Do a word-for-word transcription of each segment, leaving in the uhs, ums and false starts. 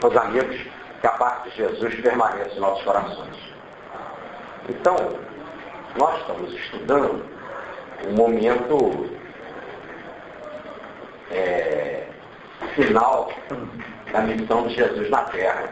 Meus amigos, que a paz de Jesus permaneça em nossos corações. Então, nós estamos estudando o momento é, final da missão de Jesus na Terra.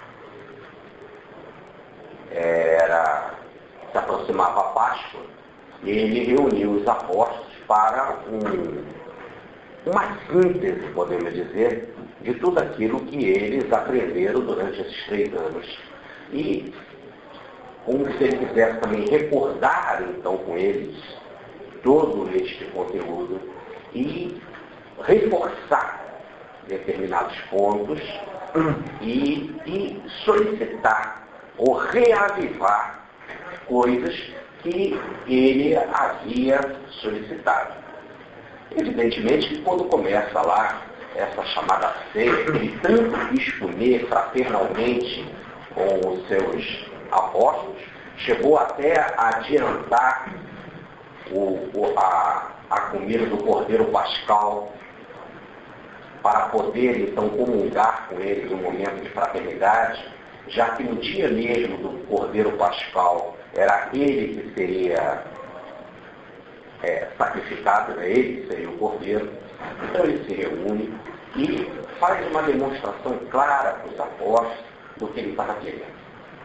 Era, se aproximava a Páscoa e ele reuniu os apóstolos para um, uma síntese, podemos dizer, de tudo aquilo que eles aprenderam durante esses três anos. E como se ele quisesse também recordar, então, com eles todo este conteúdo e reforçar determinados pontos e, e solicitar ou reavivar coisas que ele havia solicitado. Evidentemente que quando começa lá essa chamada ceia, ele tanto quis comer fraternalmente com os seus apóstolos, chegou até a adiantar o, o, a, a comida do Cordeiro Pascal para poder então comungar com eles um momento de fraternidade, já que no dia mesmo do Cordeiro Pascal era ele que seria é, sacrificado, né? Ele que seria o Cordeiro. Então ele se reúne e faz uma demonstração clara para os apóstolos do que ele estava querendo.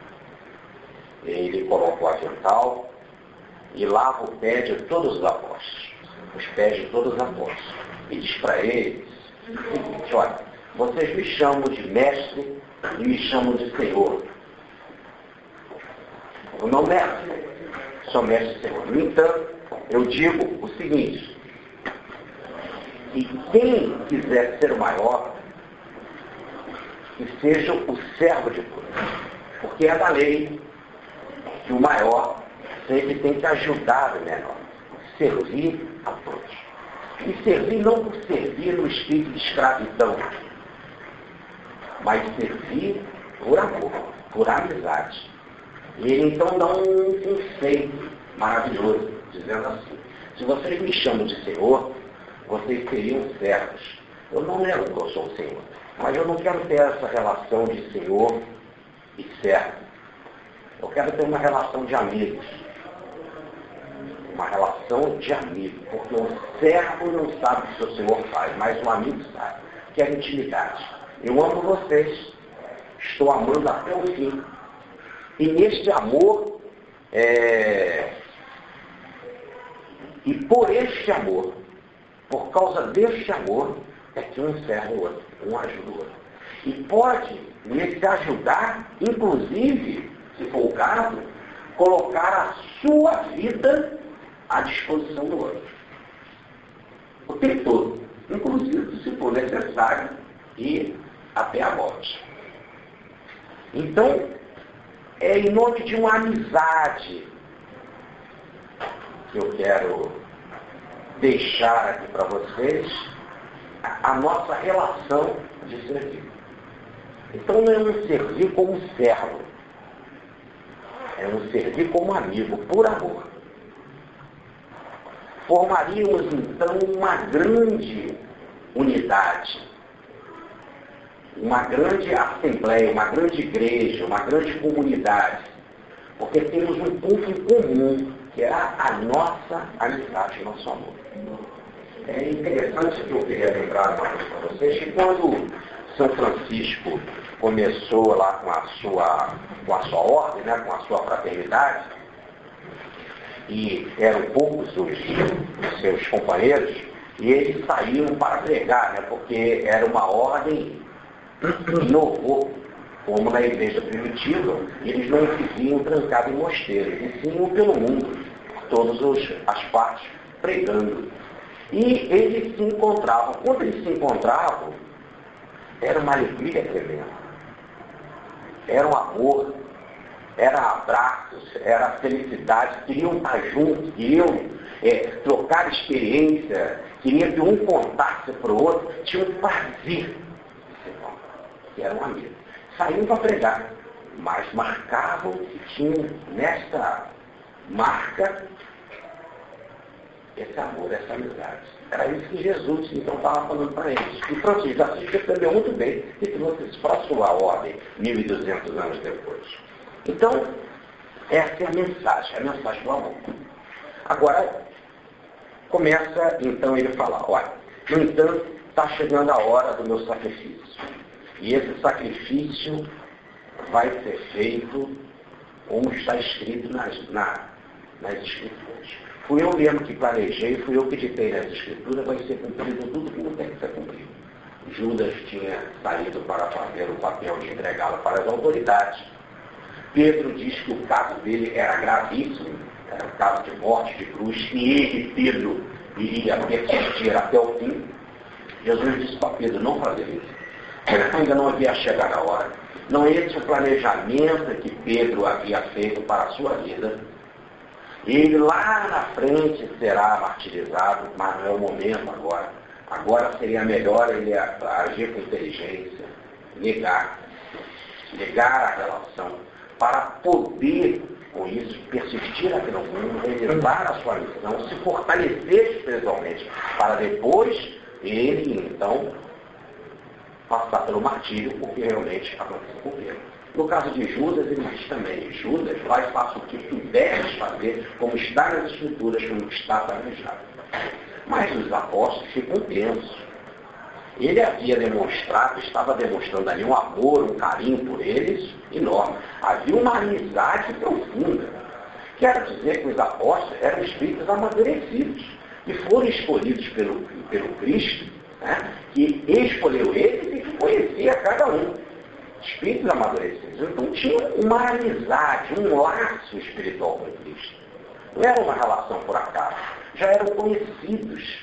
Ele coloca o avental e lava o pé de todos os apóstolos, os pés de todos os apóstolos, e diz para eles o seguinte: olha, vocês me chamam de mestre e me chamam de Senhor. Eu não mestre, sou mestre e Senhor. No entanto, eu digo o seguinte: e quem quiser ser o maior, que seja o servo de todos. Porque é da lei que o maior sempre tem que ajudar o menor, servir a todos. E servir não por servir no espírito de escravidão, mas servir por amor, por amizade. E ele então dá um conceito maravilhoso, dizendo assim: se vocês me chamam de Senhor, vocês seriam servos. Eu não nego que eu sou o Senhor, mas eu não quero ter essa relação de Senhor e servo. Eu quero ter uma relação de amigos. Uma relação de amigo, porque o servo não sabe o que o seu Senhor faz, mas o amigo sabe, que é intimidade. Eu amo vocês, estou amando até o fim. E neste amor, é... e por este amor, por causa deste amor, é que um serve o outro, um ajuda o outro. E pode, nesse ajudar, inclusive, se for o caso, colocar a sua vida à disposição do outro. O tempo todo, inclusive, se for necessário, e até a morte. Então, é em nome de uma amizade que eu quero deixar aqui para vocês a, a nossa relação de servir. Então não é um servir como servo, é um servir como amigo, por amor. Formaríamos então uma grande unidade, uma grande assembleia, uma grande igreja, uma grande comunidade, porque temos um ponto em comum, que é a nossa amizade, nosso amor. É interessante que eu queria lembrar mais para vocês que quando São Francisco começou lá com a sua, com a sua ordem, né, com a sua fraternidade, e eram poucos os, os seus companheiros, e eles saíram para pregar, né, porque era uma ordem inovou, como na igreja primitiva, eles não viviam trancados em mosteiros, e sim pelo mundo, por todas as partes, pregando. E eles se encontravam. Quando eles se encontravam, era uma alegria tremenda. Era um amor, era abraços, era felicidade, queriam estar juntos, queriam é, trocar experiência, queriam que um contasse para o outro, tinham prazer. Que eram amigos. Saíam para pregar, mas marcavam e tinham nesta marca esse amor, essa amizade. Era isso que Jesus então estava falando para eles. E Francisco de Assis percebeu muito bem e trouxe isso para a sua ordem, mil e duzentos anos depois. Então, essa é a mensagem, é a mensagem do amor. Agora, começa então ele a falar, olha, no entanto, está chegando a hora do meu sacrifício. E esse sacrifício vai ser feito como está escrito nas, na, nas Escrituras. Fui eu mesmo que planejei, fui eu que ditei nas Escrituras, vai ser cumprido tudo que não tem que ser cumprido. Judas tinha saído para fazer o papel de entregá-lo para as autoridades. Pedro diz que o caso dele era gravíssimo, era um caso de morte de cruz, e ele, Pedro, iria persistir até o fim. Jesus disse para Pedro não fazer isso. Ainda não havia chegado a hora. Não é esse o planejamento que Pedro havia feito para a sua vida. Ele lá na frente será martirizado, mas não é o momento agora. Agora seria melhor ele agir com inteligência, negar, negar a relação, para poder, com isso, persistir aqui no mundo, realizar a sua missão, se fortalecer espiritualmente, para depois ele, então, passar pelo martírio, porque realmente aconteceu com ele. No caso de Judas, ele diz também, Judas, vai e faça o que puderes fazer, como está nas Escrituras, como está planejado. Mas os apóstolos ficam tensos. Ele havia demonstrado, estava demonstrando ali um amor, um carinho por eles enorme. Havia uma amizade profunda. Quero dizer que os apóstolos eram espíritos amadurecidos e foram escolhidos pelo, pelo Cristo, né, que escolheu eles e que conhecia cada um. Espíritos amadurecidos. Então tinham uma amizade, um laço espiritual com Cristo. Não era uma relação por acaso. Já eram conhecidos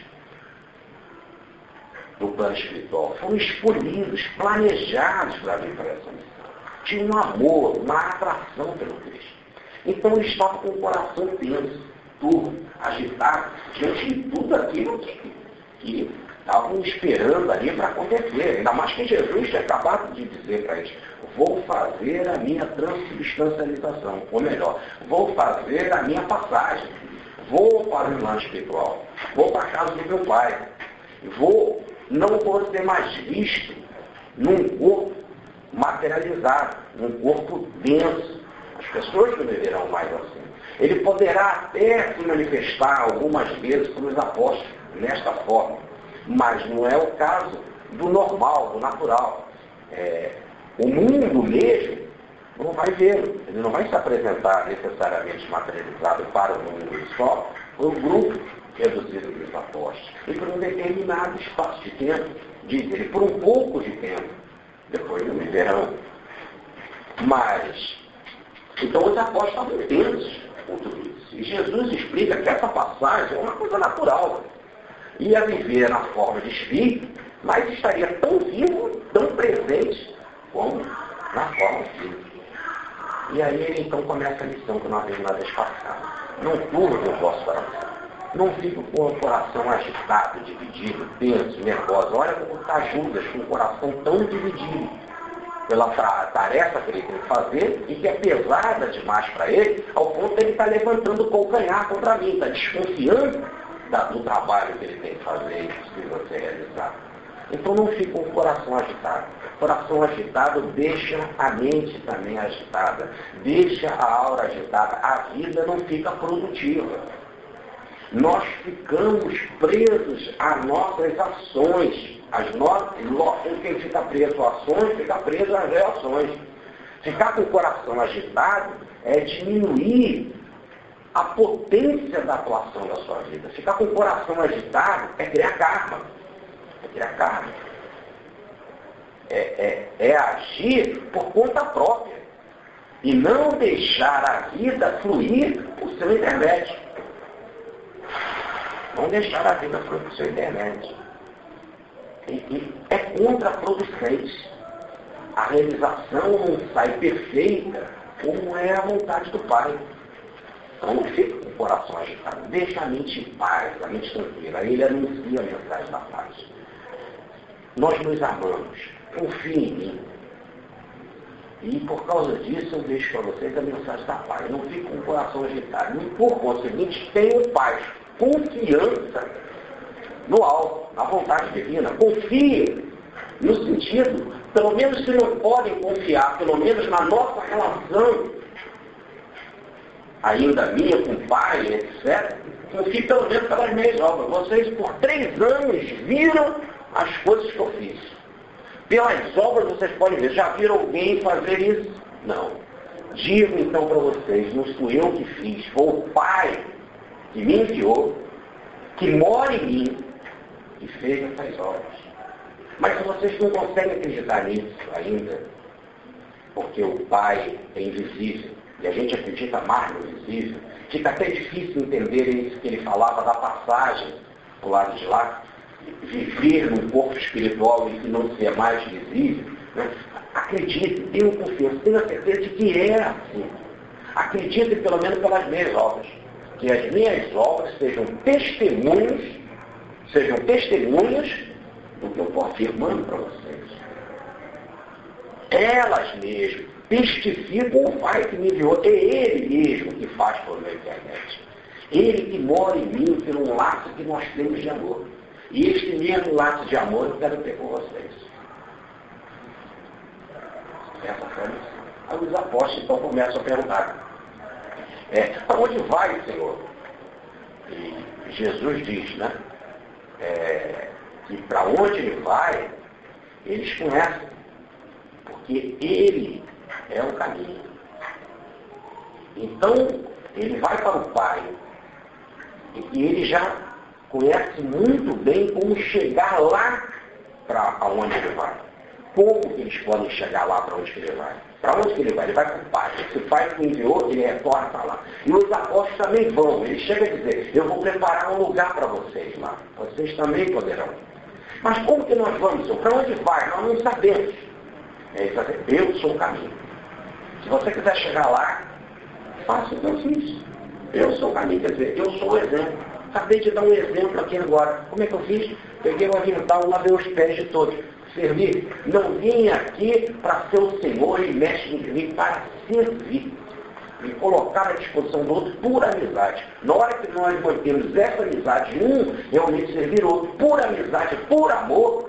do plano espiritual. Foram escolhidos, planejados para vir para essa missão. Tinham um amor, uma atração pelo Cristo. Então eles estavam com o coração tenso, turvo, agitado, diante de tudo aquilo que, que estavam esperando ali para acontecer. Ainda mais que Jesus tinha acabado de dizer para eles, vou fazer a minha transubstancialização, ou melhor, vou fazer a minha passagem, vou para o plano espiritual, vou para a casa do meu pai, vou, não vou ser mais visto num corpo materializado, num corpo denso. As pessoas não viverão mais assim. Ele poderá até se manifestar algumas vezes para os apóstolos nesta forma, mas não é o caso do normal, do natural. É, o mundo mesmo não vai vê-lo, ele não vai se apresentar necessariamente materializado para o mundo só, por um grupo reduzido dos apóstolos, e por um determinado espaço de tempo, diz ele, por um pouco de tempo, depois não me verão. Mas, então os apóstolos estavam tensos com tudo isso. E Jesus explica que essa passagem é uma coisa natural. Ia viver na forma de espírito, mas estaria tão vivo, tão presente, como na forma física. E aí ele então começa a lição que nós vimos na vez passada. Não turbe o vosso coração. Não fique com o coração agitado, dividido, tenso, nervoso. Olha como está Judas com o coração tão dividido pela tarefa que ele tem que fazer e que é pesada demais para ele, ao ponto de ele estar levantando o calcanhar contra mim, está desconfiando da, do trabalho que ele tem que fazer e precisa ser realizado. Então não fique com o coração agitado. O coração agitado deixa a mente também agitada, deixa a aura agitada. A vida não fica produtiva. Nós ficamos presos às nossas ações. As nossas, quem fica preso às ações, fica preso às reações. Ficar com o coração agitado é diminuir a potência da atuação da sua vida. Ficar com o coração agitado é criar karma. É criar karma. É, é, é agir por conta própria. E não deixar a vida fluir por seu intermédio. Não deixar a vida fluir por seu intermédio. E, e é contraproducente. A realização não sai perfeita como é a vontade do Pai. Então não fica com o coração agitado. Deixa a mente em paz, a mente tranquila. Aí ele anuncia a mensagem da paz. Nós nos amamos. Confie em mim. E por causa disso eu deixo para vocês a mensagem da paz. Não fique com o coração agitado. E por conseguinte, tenham paz. confiança no alto, na vontade divina. Confiem no sentido, pelo menos se não podem confiar, pelo menos na nossa relação, ainda minha com o Pai, etcétera, confie pelo menos pelas minhas obras. Vocês por três anos viram as coisas que eu fiz. Pelas obras vocês podem ver, já viram alguém fazer isso? Não. Digo então para vocês, não sou eu que fiz, foi o Pai que me enviou, que mora em mim, e fez essas obras. Mas se vocês não conseguem acreditar nisso ainda, porque o Pai é invisível, e a gente acredita mais no invisível, fica até difícil entender isso que ele falava da passagem do lado de lá, viver num corpo espiritual e que não ser mais visível, né? Acredite, tenham confiança, tenham certeza de que é assim. Acredite pelo menos pelas minhas obras, que as minhas obras sejam testemunhos, sejam testemunhas do que eu estou afirmando para vocês. Elas mesmas testificam o Pai que me enviou. É Ele mesmo que faz por meio da internet. Ele que mora em mim pelo laço que nós temos de amor. E este mesmo laço de amor eu quero ter com vocês. Essa foi a missão. Aí os apóstolos então começam a perguntar. É, para onde vai, Senhor? E Jesus diz, né? É, que para onde ele vai, eles conhecem. Porque ele é o caminho. Então, ele vai para o Pai. E ele já conhece muito bem como chegar lá para onde ele vai. Como que eles podem chegar lá para onde ele vai? Para onde que ele vai? Ele vai para o Pai. Se o Pai que enviou, ele retorna para lá. E os apóstolos também vão. Ele chega a dizer, eu vou preparar um lugar para vocês lá. Vocês também poderão. Mas como que nós vamos? Para onde vai? Nós não sabemos. Ele vai dizer, eu sou o caminho. Se você quiser chegar lá, faça o que eu fiz. Eu sou o caminho, quer dizer, eu sou o exemplo. Acabei de dar um exemplo aqui agora. Como é que eu fiz? Peguei o avental, lavei os pés de todos. Servir. Não vim aqui para ser o Senhor e mestre de mim, para servir. Me colocar à disposição do outro por amizade. Na hora que nós mantemos essa amizade, um realmente servir o outro por amizade, por amor,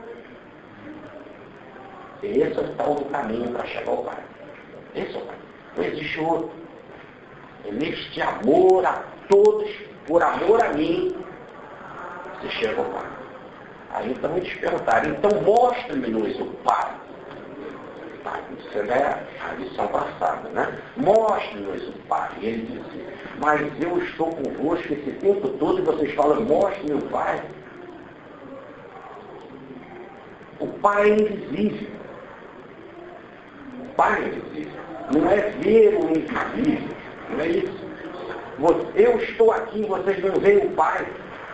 esse é o tal do caminho para chegar ao Pai. Esse é o caminho. Não existe outro. É neste amor a todos, por amor a mim, se chega ao Pai. Aí então eles perguntaram, então mostre-me-nos o Pai. Isso é a lição passada, né? Mostre-nos o Pai. E ele disse, mas eu estou convosco esse tempo todo e vocês falam, mostre-me o Pai. O Pai é invisível. O Pai é invisível. Não é ver o invisível. Não é isso. Eu estou aqui e vocês não veem o Pai.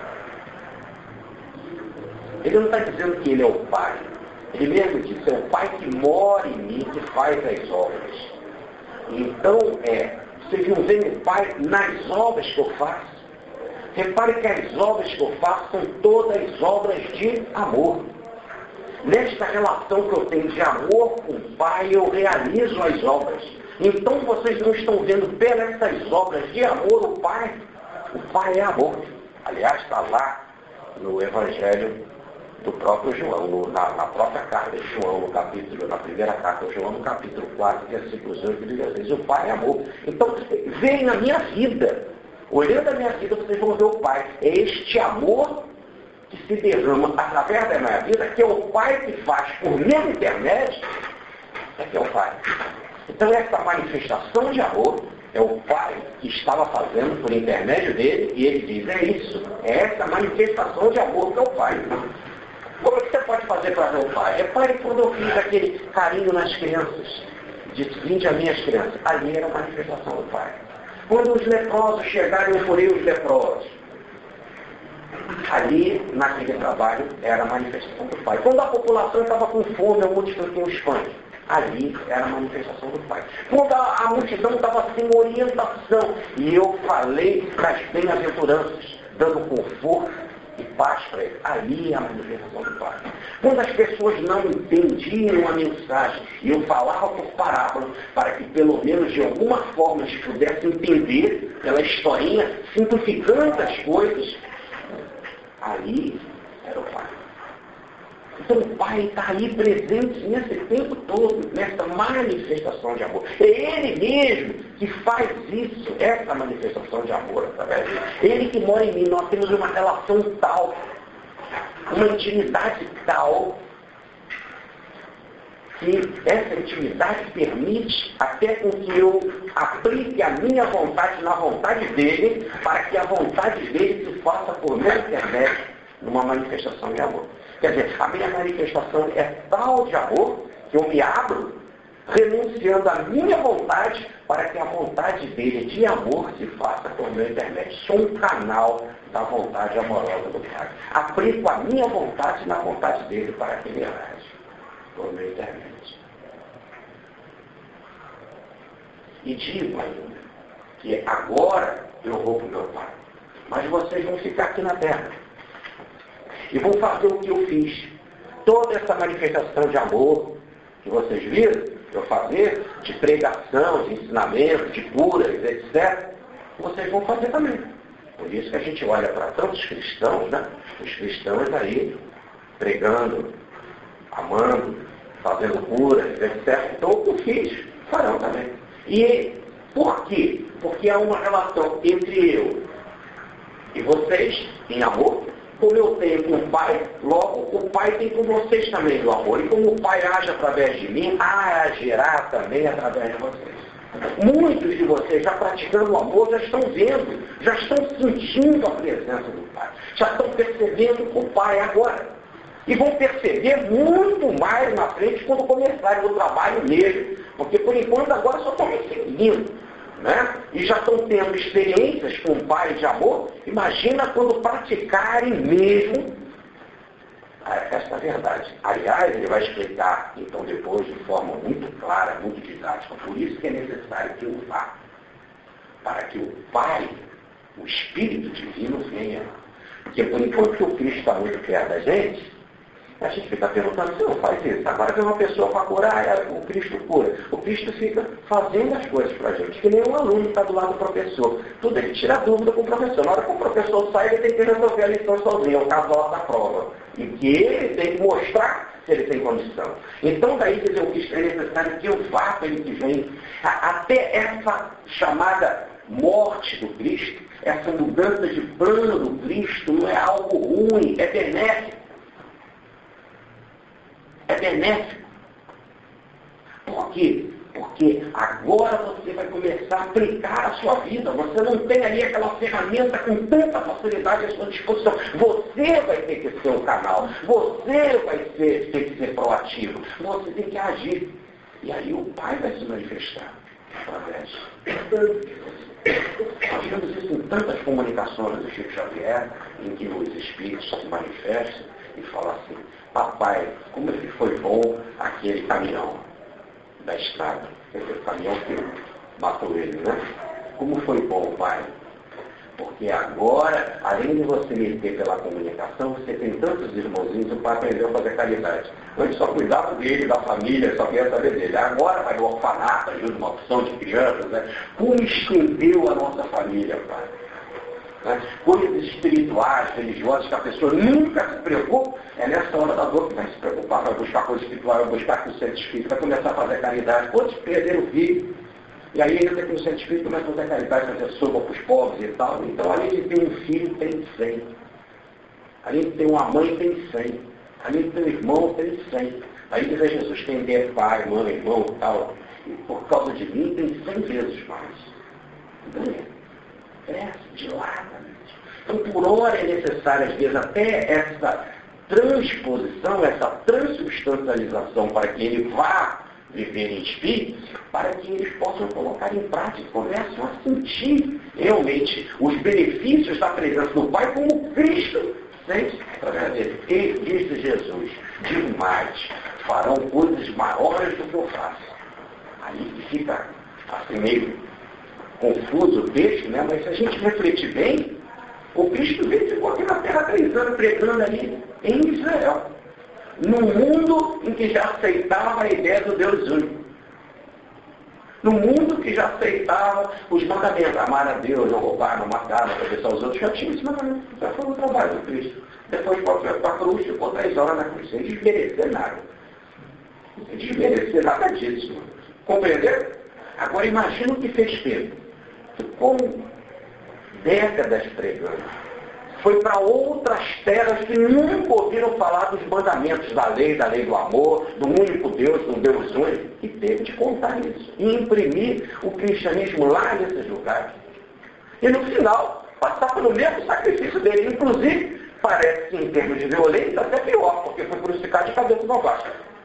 Ele não está dizendo que ele é o Pai. Ele mesmo disse, é o Pai que mora em mim, que faz as obras. Então, é, vocês não veem o Pai nas obras que eu faço. Repare que as obras que eu faço são todas obras de amor. Nesta relação que eu tenho de amor com o Pai, eu realizo as obras. Então, vocês não estão vendo pelas obras de amor o Pai. O Pai é amor. Aliás, está lá no Evangelho do próprio João, no, na, na própria carta de João, no capítulo, na primeira carta de João, no capítulo quatro, versículos oito, ele diz, o Pai é amor. Então, vem na minha vida, olhando a minha vida, vocês vão ver o Pai. É este amor que se derrama através da minha vida, que é o Pai que faz por meu intermédio, é que é o Pai. Então, essa manifestação de amor é o Pai que estava fazendo por intermédio dele, e ele diz, é isso, é essa manifestação de amor que é o Pai. Como é que você pode fazer para ver o Pai? É Pai, quando eu fiz aquele carinho nas crianças, de vinde a minhas crianças, ali era a manifestação do Pai. Quando os leprosos chegaram, eu curei os leprosos. Ali, naquele trabalho, era a manifestação do Pai. Quando a população estava com fome, eu multipliquei os pães. Ali era a manifestação do Pai. Quando a, a multidão estava sem orientação, e eu falei das bem-aventuranças, dando conforto e paz para ele. Ali é a manifestação do Pai. Quando as pessoas não entendiam a mensagem, e eu falava por parábola, para que pelo menos de alguma forma eles pudessem entender pela historinha, simplificando as coisas, ali era o Pai. Então o Pai está ali presente nesse tempo todo, nessa manifestação de amor. É Ele mesmo que faz isso, essa manifestação de amor através dele. Ele que mora em mim, nós temos uma relação tal, uma intimidade tal, que essa intimidade permite até com que eu aplique a minha vontade na vontade dele, para que a vontade dele se faça por minha internet numa manifestação de amor. Quer dizer, a minha manifestação é tal de amor que eu me abro, renunciando à minha vontade, para que a vontade dele de amor se faça por meu intermédio. Sou um canal da vontade amorosa do Pai. Aplico a minha vontade na vontade dele para que ele age por meu intermédio. E digo ainda que agora eu vou para o meu Pai, mas vocês vão ficar aqui na terra. E vou fazer o que eu fiz. Toda essa manifestação de amor que vocês viram eu fazer, de pregação, de ensinamento, de curas, etcétera, vocês vão fazer também. Por isso que a gente olha para tantos cristãos, né? Os cristãos aí, pregando, amando, fazendo curas, etcétera. Então o que eu fiz, farão também. E por quê? Porque há uma relação entre eu e vocês, em amor, como eu tenho com o Pai, logo o Pai tem com vocês também do amor. E como o Pai age através de mim, agirá também através de vocês. Muitos de vocês já praticando o amor, já estão vendo, já estão sentindo a presença do Pai. Já estão percebendo o Pai agora. E vão perceber muito mais na frente quando começarem o trabalho nele. Porque por enquanto agora só estão me seguindo. Né? E já estão tendo experiências com o Pai de amor. Imagina quando praticarem mesmo esta verdade. Aliás, ele vai explicar então depois de forma muito clara, muito didática. Por isso que é necessário que eu vá, para que o Pai, o Espírito Divino venha. Porque por enquanto que o Cristo está muito perto da gente, a gente fica perguntando, se não faz isso, agora vem uma pessoa para curar, o Cristo cura. O Cristo fica fazendo as coisas para a gente, que nem um aluno que está do lado do professor. Tudo ele tira dúvida com o professor. Na hora que o professor sai, ele tem que resolver a lição sozinho, é o cavalo da prova. E que ele tem que mostrar se ele tem condição. Então daí quer dizer, o Cristo é necessário que eu vá para ele que vem. Até essa chamada morte do Cristo, essa mudança de plano do Cristo não é algo ruim, é benéfico. É benéfico. Por quê? Porque agora você vai começar a aplicar a sua vida. Você não tem ali aquela ferramenta com tanta facilidade à sua disposição. Você vai ter que ser o canal. Você vai ter, ter que ser proativo. Você tem que agir. E aí o Pai vai se manifestar através de você. Nós vemos isso em tantas comunicações do Chico Xavier, em que os espíritos se manifestam e falam assim: papai, como é que foi bom aquele caminhão da estrada, aquele caminhão que matou ele, né? Como foi bom, pai? Porque agora, além de você meter pela comunicação, você tem tantos irmãozinhos, o pai aprendeu a fazer caridade. Antes só cuidava dele, da família, só queria saber dele. Agora vai no orfanato, ajuda uma opção de crianças, né? Como estendeu a nossa família, pai? Né? Coisas espirituais, religiosas, que a pessoa nunca se preocupa, é nessa hora da dor que vai se preocupar, vai buscar coisa espiritual, vai buscar com o centro espírita, vai começar a fazer caridade. Quantos perderam o filho? E aí entra com o centro espírita, começa a fazer caridade, fazer sopa para os pobres e tal. Então, além de ter um filho, tem cem. Além de ter uma mãe, tem cem. Além de ter um irmão, tem cem. Aí diz a Jesus, quem der pai, mãe, irmão e tal, e por causa de mim, tem cem vezes mais. Então, cresce dilatamente. Então, por hora é necessário, às vezes, até essa transposição, essa transubstancialização para que ele vá viver em espírito, para que eles possam colocar em prática, começam a sentir realmente os benefícios da presença do Pai como Cristo sente através dele. Ele disse Jesus, digo mais, farão coisas maiores do que eu faço. Aí fica assim meio confuso o texto, né? Mas se a gente refletir bem, O Cristo veio e ficou aqui na terra três anos pregando ali em Israel. Num mundo em que já aceitava a ideia do Deus único. No mundo que já aceitava os mandamentos, amar a Deus, não roubar, não matar, não abençoar os outros, já tinha esse mandamento, já foi o trabalho do Cristo. Depois foi para a cruz, ficou três horas na cruz, sem desmerecer nada. Sem desmerecer nada disso. Compreendeu? Agora imagina o que fez Pedro. Ficou décadas pregando. Foi para outras terras que nunca ouviram falar dos mandamentos da lei, da lei do amor, do único Deus, do Deus único, e teve de contar isso, e imprimir o cristianismo lá nesses lugares. E no final, passar pelo mesmo sacrifício dele, inclusive, parece que em termos de violência, até pior, porque foi crucificado de cabeça para baixo.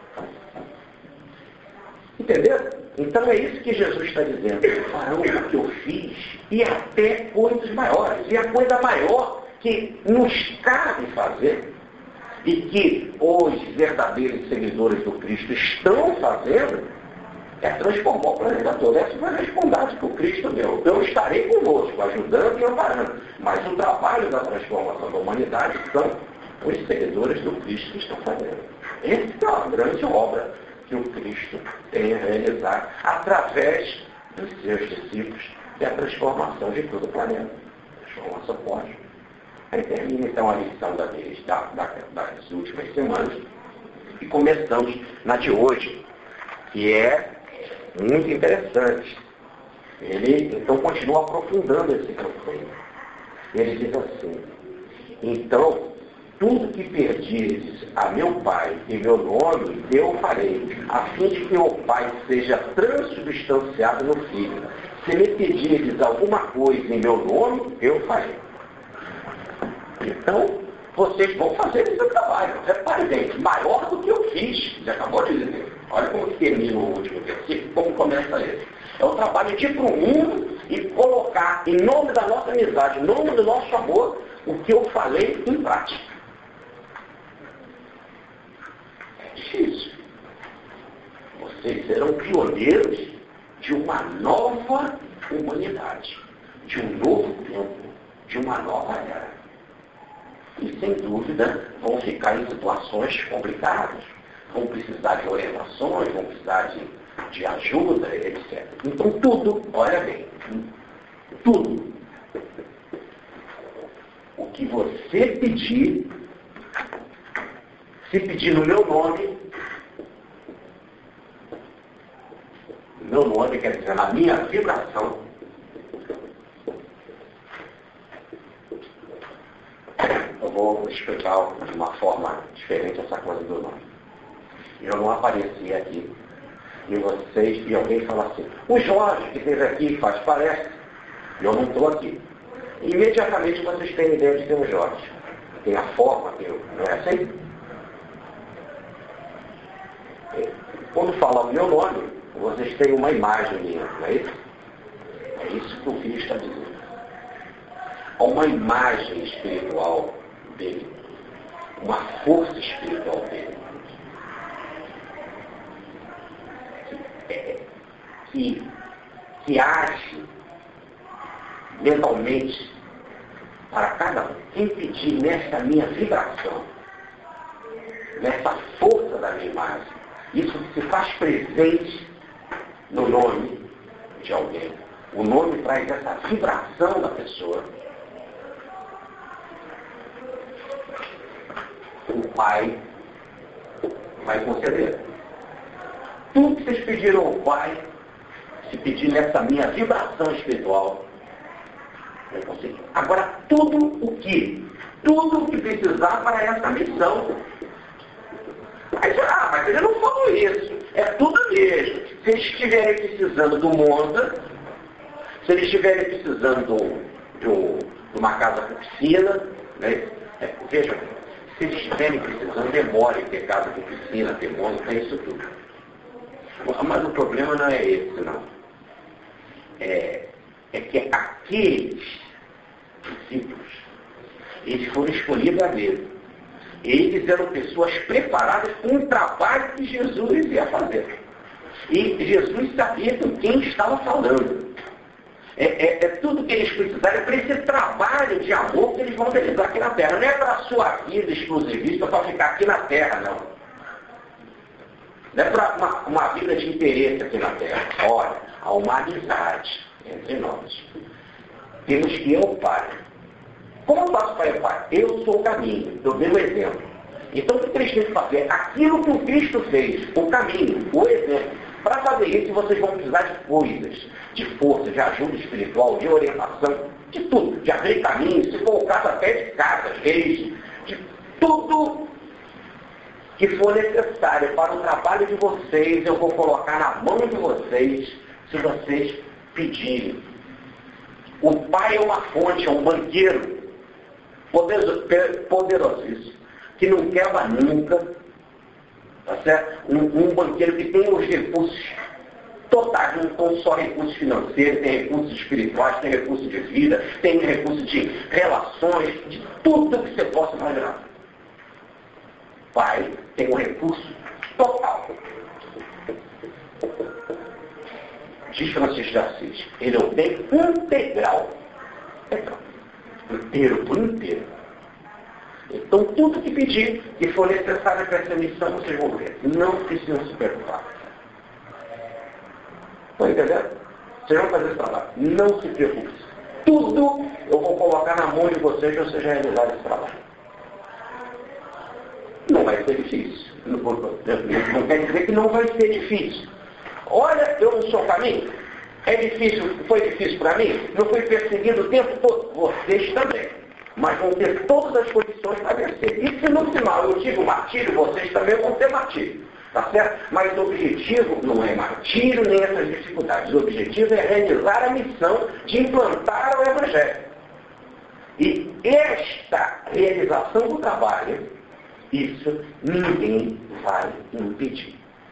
Entendeu? Então é isso que Jesus está dizendo. Farão o que eu fiz, e até coisas maiores, e a coisa maior que nos cabe fazer e que os verdadeiros seguidores do Cristo estão fazendo é transformar o planeta todo. Essa foi a responsabilidade que o Cristo deu. Eu estarei conosco, ajudando e amparando. Mas o trabalho da transformação da humanidade são os seguidores do Cristo que estão fazendo. Essa é uma grande obra que o Cristo tem a realizar através dos seus discípulos, que é a transformação de todo o planeta. Transformação pós. Aí termina então a lição da vez, da, da, das últimas semanas e começamos na de hoje, que é muito interessante. Ele então continua aprofundando esse conceito. Ele diz assim: então, tudo que pedires a meu Pai em meu nome, eu farei, a fim de que o Pai seja transubstanciado no Filho. Se me pedires alguma coisa em meu nome, eu farei. Então, vocês vão fazer esse trabalho. Repare bem, maior do que eu fiz. Já acabou de dizer. Olha como termina o último versículo, como começa esse. É o trabalho de ir para o mundo e colocar, em nome da nossa amizade, em nome do nosso amor, o que eu falei em prática. É difícil. Vocês serão pioneiros de uma nova humanidade, de um novo tempo, de uma nova era. E, sem dúvida, vão ficar em situações complicadas, vão precisar de orientações, vão precisar de, de ajuda, etcétera. Então, tudo, olha bem, tudo o que você pedir, se pedir no meu nome, meu nome quer dizer na minha vibração, eu vou explicar de uma forma diferente essa coisa do nome. Eu não apareci aqui. E vocês, e alguém fala assim, o Jorge que esteve aqui faz palestra, eu não estou aqui. Imediatamente vocês têm ideia de ser o Jorge. Tem a forma, tem, não é assim? Quando falam o meu nome, vocês têm uma imagem minha, não é isso? É isso que o filho está dizendo. Há uma imagem espiritual dele, uma força espiritual dele, que, que, que age mentalmente para cada um. Quem pedir nessa minha vibração, nessa força da minha imagem, isso se faz presente no nome de alguém. O nome traz essa vibração da pessoa. O Pai vai conceder. Tudo que vocês pediram ao Pai, se pedir nessa minha vibração espiritual, vai conseguir. Agora, tudo o que? Tudo o que precisar para essa missão. Aí você, ah, mas ele não falou isso. É tudo mesmo. Se eles estiverem precisando do mundo, se eles estiverem precisando de, um, de uma casa com piscina, né? É, veja, se eles estiverem precisando, demore ter casa com piscina, ter mundo, tem isso tudo. Mas o problema não é esse, não. É, é que aqueles discípulos, eles foram escolhidos a dedo. Eles eram pessoas preparadas para um trabalho que Jesus ia fazer. E Jesus sabia com quem estava falando. É, é, é tudo que eles precisarem para esse trabalho de amor que eles vão realizar aqui na Terra. Não é para a sua vida exclusivista para ficar aqui na Terra, não. Não é para uma, uma vida de interesse aqui na Terra. Olha, há uma amizade entre nós. Temos que ir ao Pai. Como eu faço para ir ao Pai? Eu sou o caminho, eu dei o exemplo. Então o que eles têm que fazer? Aquilo que o Cristo fez, o caminho, o exemplo. Para fazer isso, vocês vão precisar de coisas, de força, de ajuda espiritual, de orientação, de tudo, de abrir caminho, se for o caso até de casas, reis, de tudo que for necessário para o trabalho de vocês, eu vou colocar na mão de vocês, se vocês pedirem. O Pai é uma fonte, é um banqueiro poderosíssimo, que não quebra nunca. Tá certo? Um, um banqueiro que tem os recursos totais, não são só recursos financeiros, tem recursos espirituais, tem recursos de vida, tem recursos de relações, de tudo que você possa imaginar. Pai tem um recurso total. Diz Francisco de Assis, ele é o bem integral. É inteiro, por inteiro. Então, tudo que pedir, que for necessário para essa missão, vocês vão ver. Não precisam se preocupar. Estão entendendo? Vocês vão fazer esse trabalho. Não se preocupem. Tudo eu vou colocar na mão de vocês para vocês realizarem esse trabalho. Não vai ser difícil. Não, não quer dizer que não vai ser difícil. Olha, eu não sou o caminho. É difícil, foi difícil para mim? Não fui perseguido o tempo todo? Vocês também. Mas vão ter todas as condições para vencer. E se no final eu tive o martírio, vocês também vão ter martírio. Tá certo? Mas o objetivo não é martírio nem essas dificuldades. O objetivo é realizar a missão de implantar o Evangelho. E esta realização do trabalho, isso ninguém vai impedir.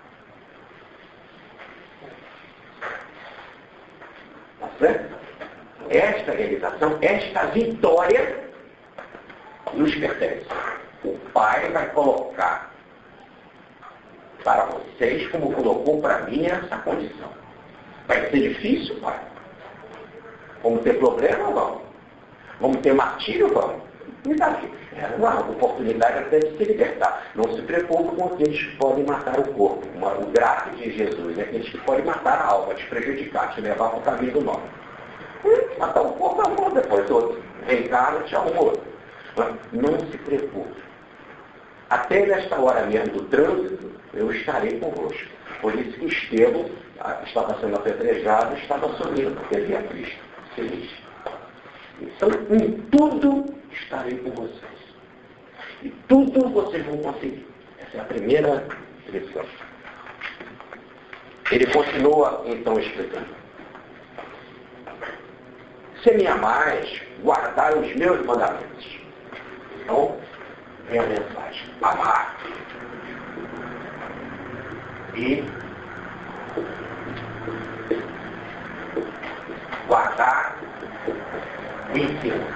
Tá certo? Esta realização, esta vitória nos pertence. O Pai vai colocar para vocês, como colocou para mim, essa condição. Vai ser difícil, Pai? Vamos ter problema ou não? Vamos ter martírio, vamos? Me dá aqui. É uma oportunidade até de se libertar. Não se preocupe com aqueles que podem matar o corpo. O grave de Jesus é aqueles que podem matar a alma, te prejudicar, te levar para o caminho do mal. Matar o corpo é um, depois outro. Reencarna, te arruma outro. Não se preocupe. Até nesta hora mesmo do trânsito, eu estarei convosco. Por isso que Estevão estava sendo apedrejado, estava sorrindo, porque ele é Cristo, feliz. Então, em tudo estarei com vocês. E tudo vocês vão conseguir. Essa é a primeira lição. Ele continua, então, explicando. Se me amais, guardai os meus mandamentos. Então, vem a mensagem. Amar. E guardar o ensino.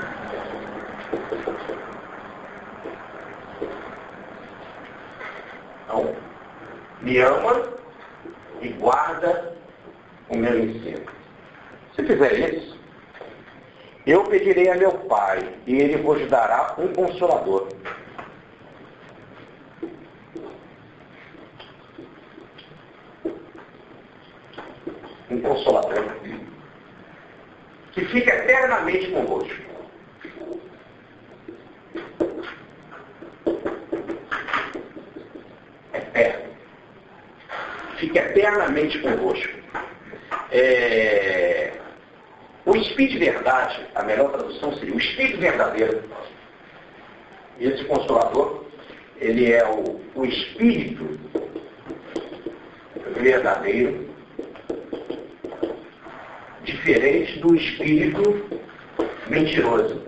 Então, me ama e guarda o meu ensino. Se fizer isso, eu pedirei a meu Pai, e Ele vos dará um Consolador. Um Consolador. Que fica eternamente convosco. Eterno. Fica eternamente convosco. É... O Espírito de verdade, a melhor tradução seria o Espírito verdadeiro. Esse Consolador, ele é o, o Espírito verdadeiro, diferente do Espírito mentiroso,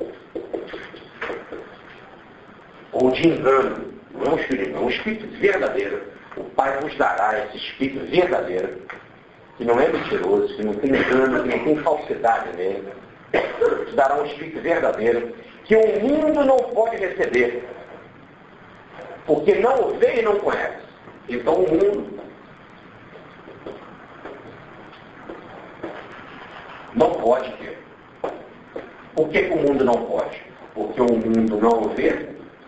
ou de engano. Não é um Espírito, não é um Espírito verdadeiro. O Pai vos dará esse Espírito verdadeiro, que não é mentiroso, que não tem engano, que não tem falsidade nele. Te dará um Espírito verdadeiro, que o mundo não pode receber, porque não o vê e não conhece. Então o mundo Não pode ter. Por que, que o mundo não pode? Porque o mundo não o vê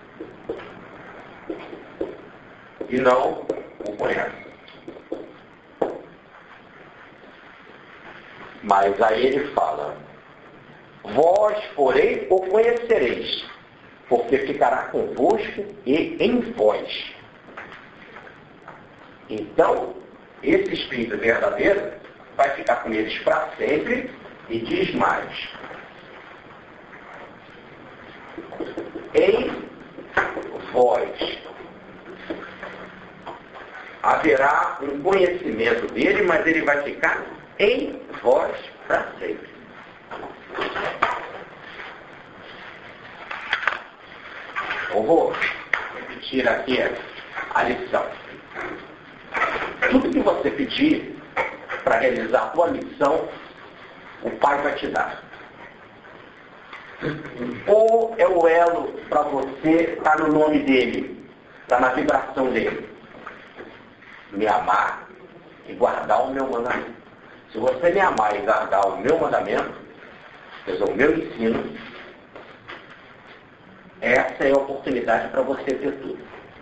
e não o conhece. Mas aí ele fala, vós, porém, o conhecereis, porque ficará convosco e em vós. Então, esse Espírito verdadeiro vai ficar com eles para sempre e diz mais. Em vós haverá um conhecimento dele, mas ele vai ficar em vós para sempre. Eu vou repetir aqui a lição. Tudo que você pedir para realizar a tua missão, o Pai vai te dar. Ou é o elo para você, está no nome dele, está na vibração dele. Me amar e guardar o meu mandamento. Se você me amar e guardar o meu mandamento, quer dizer, o meu ensino, essa é a oportunidade para você ter tudo.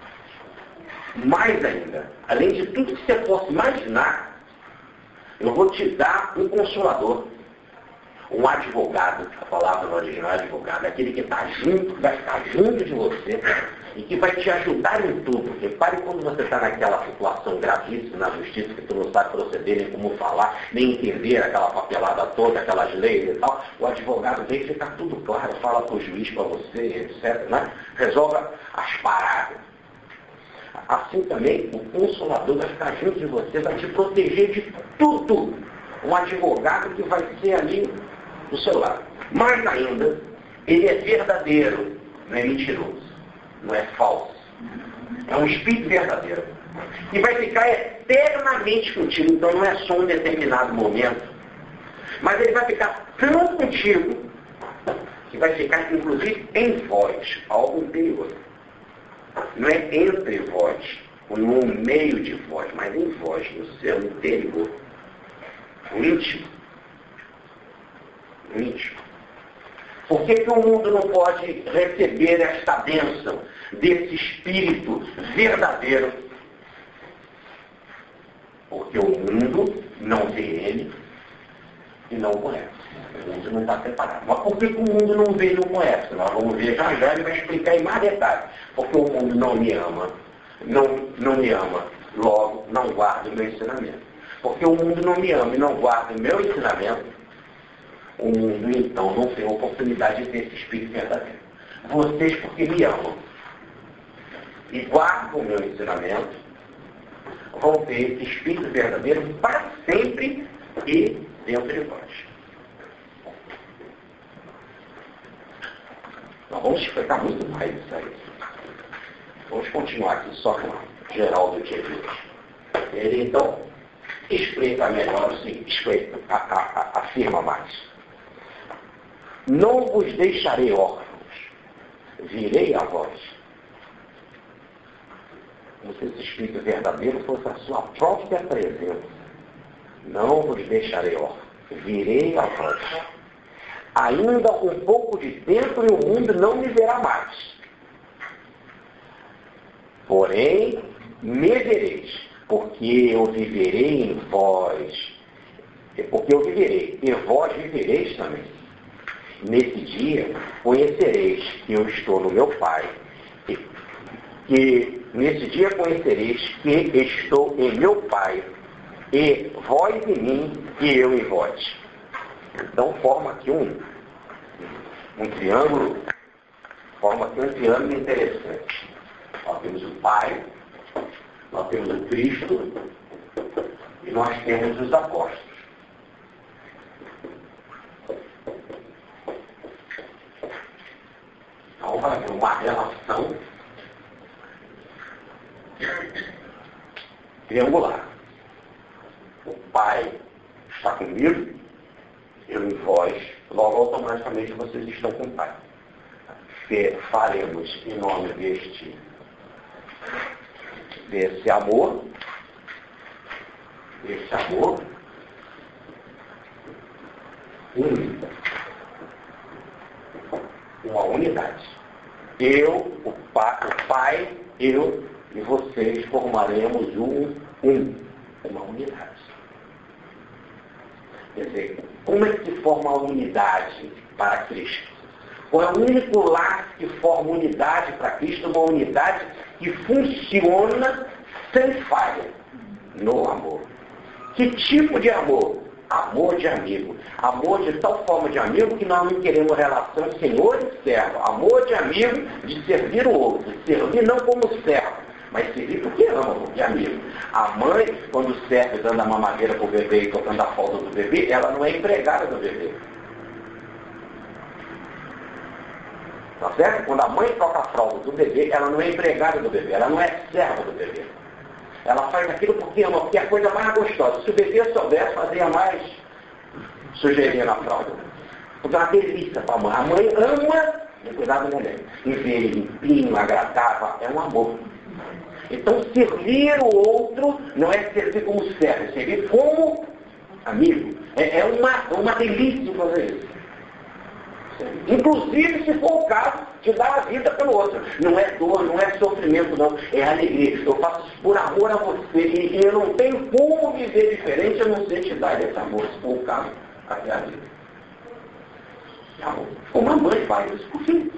Mais ainda, além de tudo que você possa imaginar, eu vou te dar um consolador, um advogado. A palavra no original é advogado, aquele que está junto, vai ficar junto de você e que vai te ajudar em tudo. Repare quando você está naquela situação gravíssima na justiça, que tu não sabe proceder, nem como falar, nem entender aquela papelada toda, aquelas leis e tal, o advogado vem e fica tudo claro, fala para o juiz, para você, etcétera, né? Resolve as paradas. Assim também, o Consolador vai ficar junto de você, vai te proteger de tudo. Um advogado que vai ser ali do seu lado. Mais ainda, ele é verdadeiro, não é mentiroso, não é falso. É um espírito verdadeiro. E vai ficar eternamente contigo, então não é só um determinado momento. Mas ele vai ficar tão contigo, que vai ficar inclusive em vós, algo interior. Não é entre vós, ou no meio de vós, mas em vós, no seu interior. O íntimo. O íntimo. Por que, que o mundo não pode receber esta bênção desse Espírito verdadeiro? Porque o mundo não vê ele e não o conhece. O mundo não está preparado. Mas por que, que o mundo não vê e não conhece? Nós vamos ver já já, ele vai explicar em mais detalhes. Porque o mundo não me ama, não, não me ama, logo não guarda o meu ensinamento. Porque o mundo não me ama e não guarda o meu ensinamento, o mundo então não tem oportunidade de ter esse Espírito verdadeiro. Vocês, porque me amam e guardam o meu ensinamento, vão ter esse Espírito verdadeiro para sempre e dentro de vós. Nós vamos explicar muito mais isso aí. Vamos continuar aqui só com o geral do dia de hoje. Ele então explica melhor o seguinte, explica, a, a, a, afirma mais. Não vos deixarei órfãos, virei a vós. Como se esse Espírito verdadeiro fosse a sua própria presença. Não vos deixarei órfãos, virei a vós. Ainda um pouco de tempo e o mundo não me verá mais. Porém, me vereis, porque eu viverei em vós, porque eu viverei, e vós vivereis também. Nesse dia, conhecereis que eu estou no meu Pai, e que nesse dia conhecereis que estou em meu Pai, e vós em mim, e eu em vós. Então forma aqui um, um triângulo, forma aqui um triângulo interessante. Nós temos o Pai, nós temos o Cristo e nós temos os apóstolos. Então vai haver uma relação triangular. O Pai está comigo, eu em vós, logo automaticamente vocês estão com o Pai. Faremos em nome deste desse amor, desse amor, unida. Uma unidade. Eu, o pai, o pai, eu e vocês formaremos um, um, uma unidade. Quer dizer, como é que se forma a unidade para Cristo? Qual é o único laço que forma unidade para Cristo? Uma unidade que funciona sem falha no amor. Que tipo de amor? Amor de amigo. Amor de tal forma de amigo que nós não queremos relação senhor e servo. Amor de amigo de servir o outro. Servir não como servo, mas servir porque ama, porque é amigo. A mãe, quando serve dando a mamadeira para o bebê e tocando a falda do bebê, ela não é empregada do bebê. Tá certo? Quando a mãe toca a fralda do bebê, ela não é empregada do bebê, ela não é serva do bebê. Ela faz aquilo porque ama, porque é a coisa mais gostosa. Se o bebê soubesse, fazia mais sujeirinha na fralda. Porque é uma delícia para a mãe. A mãe ama cuidar do neném. E ver ele limpinho, agradável, é um amor. Então, servir o outro não é servir como servo, é servir como amigo. É, é uma, uma delícia fazer isso. Inclusive, se for o caso, de dar a vida pelo outro. Não é dor, não é sofrimento, não. É alegria. Eu faço isso por amor a você. E, e eu não tenho como viver diferente a não ser te dar esse amor, se for o caso, até a vida. Amor. Uma mãe faz isso por filho.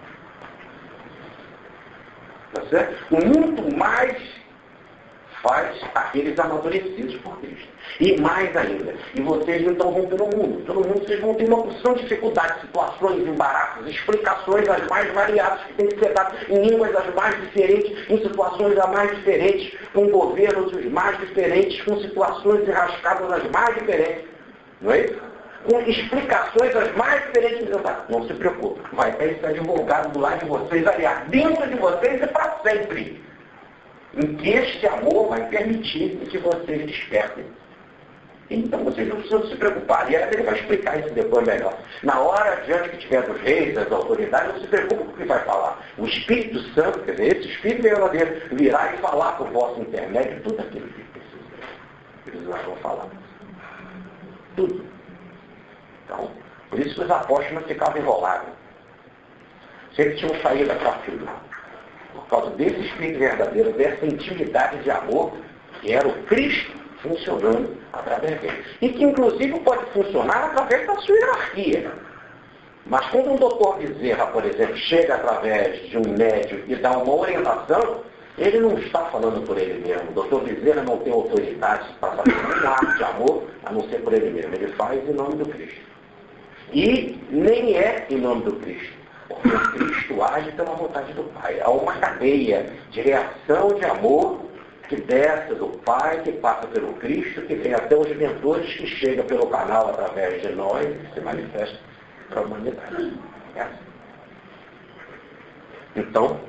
Tá certo? Muito mais faz aqueles amadurecidos por Cristo. E mais ainda, e vocês não estão rompendo o mundo. Todo mundo, vocês vão ter uma porção de dificuldades, situações, embaraços, explicações as mais variadas, que têm que ser dadas em línguas as mais diferentes, em situações as mais diferentes, com governos os mais diferentes, com situações enrascadas as mais diferentes. Não é isso? Com explicações as mais diferentes. Não se preocupe, vai ter esse advogado do lado de vocês, aliás, dentro de vocês e para sempre. Em que este amor vai permitir que vocês despertem. Então vocês não precisam se preocupar. E ele vai explicar isso depois melhor. Na hora, diante que tiver dos reis, das autoridades, não se preocupe com o que vai falar. O Espírito Santo, quer dizer, esse Espírito verdadeiro, virá e falar por vosso intermédio tudo aquilo que precisa. Eles lá vão falar. Tudo. Então, por isso que os apóstolos não ficavam enrolados. Sempre tinham saída para tudo. Por causa desse Espírito verdadeiro, dessa intimidade de amor, que era o Cristo funcionando através dele. E que, inclusive, pode funcionar através da sua hierarquia. Mas quando um doutor Bezerra, por exemplo, chega através de um médium e dá uma orientação, ele não está falando por ele mesmo. O doutor Bezerra não tem autoridade para fazer um ato de amor, a não ser por ele mesmo. Ele faz em nome do Cristo. E nem é em nome do Cristo. Porque o Cristo age pela vontade do Pai. Há uma cadeia de reação de amor que desce do Pai, que passa pelo Cristo, que vem até os mentores, que chega pelo canal através de nós e se manifesta para a humanidade. É assim. Então,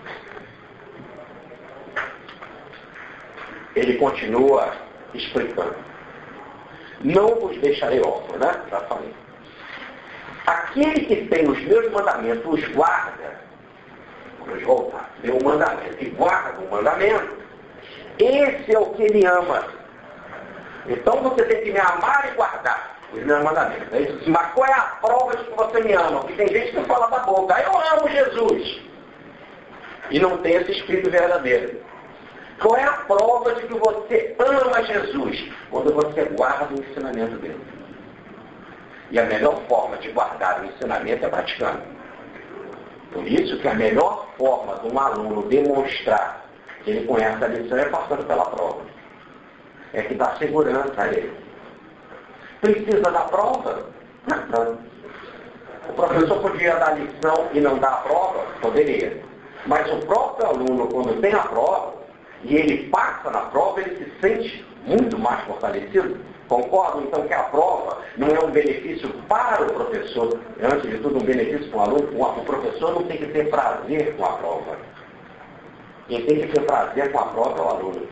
ele continua explicando. Não vos deixarei órfãos, né? Já falei. Aquele que tem os meus mandamentos, os guarda, vamos voltar, tem um mandamento, e guarda o mandamento, esse é o que ele ama. Então você tem que me amar e guardar os meus mandamentos. É isso. Mas qual é a prova de que você me ama? Porque tem gente que fala da boca, eu amo Jesus, e não tem esse espírito verdadeiro. Qual é a prova de que você ama Jesus? Quando você guarda o ensinamento dele. E a melhor forma de guardar o ensinamento é praticando. Por isso que a melhor forma de um aluno demonstrar que ele conhece a lição é passando pela prova. É que dá segurança a ele. Precisa da prova? Não. O professor podia dar a lição e não dar a prova? Poderia. Mas o próprio aluno, quando tem a prova, e ele passa na prova, ele se sente muito mais fortalecido. Concordo, então, que a prova não é um benefício para o professor, é, antes de tudo, um benefício para o aluno. O professor não tem que ter prazer com a prova. Quem tem que ter prazer com a prova é o aluno.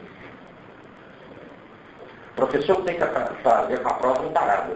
O professor que tem que ter prazer com a prova não está nada.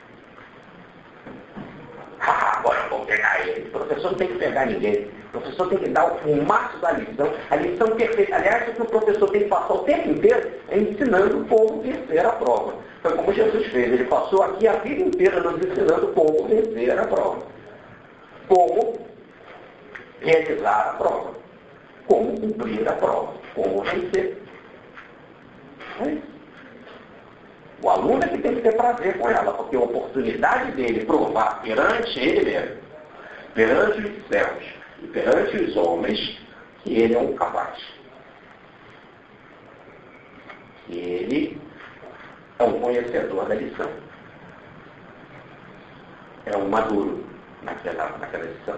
Ah, agora eu vou pegar ele. O professor não tem que pegar ninguém. O professor tem que dar o máximo da lição. A lição perfeita. Aliás, o que o professor tem que passar o tempo inteiro é ensinando como vencer a prova. Foi como Jesus fez. Ele passou aqui a vida inteira nos ensinando como vencer a prova. Como realizar a prova. Como cumprir a prova. Como vencer. É isso. O aluno é que tem que ter prazer com ela, porque a oportunidade dele provar perante ele mesmo, perante os céus e perante os homens, que ele é um capaz. Que ele é um conhecedor da lição. É um maduro naquela, naquela lição.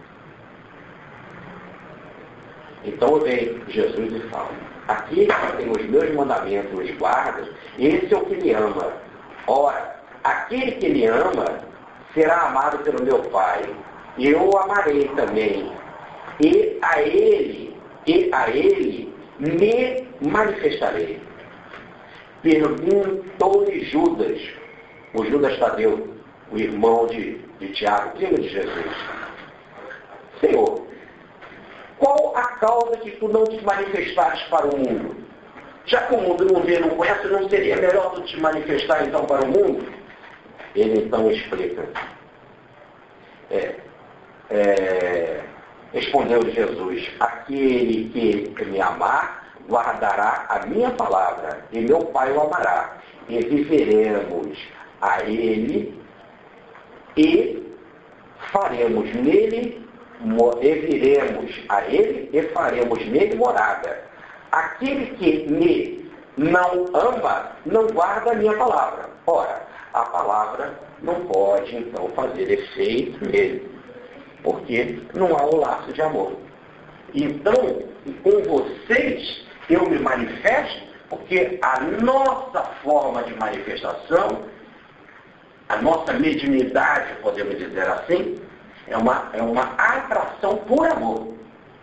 Então vem Jesus e fala: aquele que tem os meus mandamentos e guarda, esse é o que me ama. Ora, aquele que me ama será amado pelo meu Pai. E eu o amarei também. E a ele, e a ele me manifestarei. Perguntou-lhe Judas, o Judas Tadeu, o irmão de, de Tiago, primo de Jesus: Senhor, qual a causa que tu não te manifestares para o mundo? Já que o mundo não vê, não conhece, não seria melhor tu te manifestar então para o mundo? Ele então explica. É, é, respondeu Jesus: aquele que me amar, guardará a minha palavra, e meu Pai o amará, e viveremos a ele, e faremos nele, e viremos a ele, e faremos nele morada. Aquele que me não ama, não guarda a minha palavra. Ora, a palavra não pode, então, fazer efeito nele, porque não há o laço de amor. Então, com vocês, eu me manifesto, porque a nossa forma de manifestação, a nossa mediunidade, podemos dizer assim, é uma, é uma atração por amor.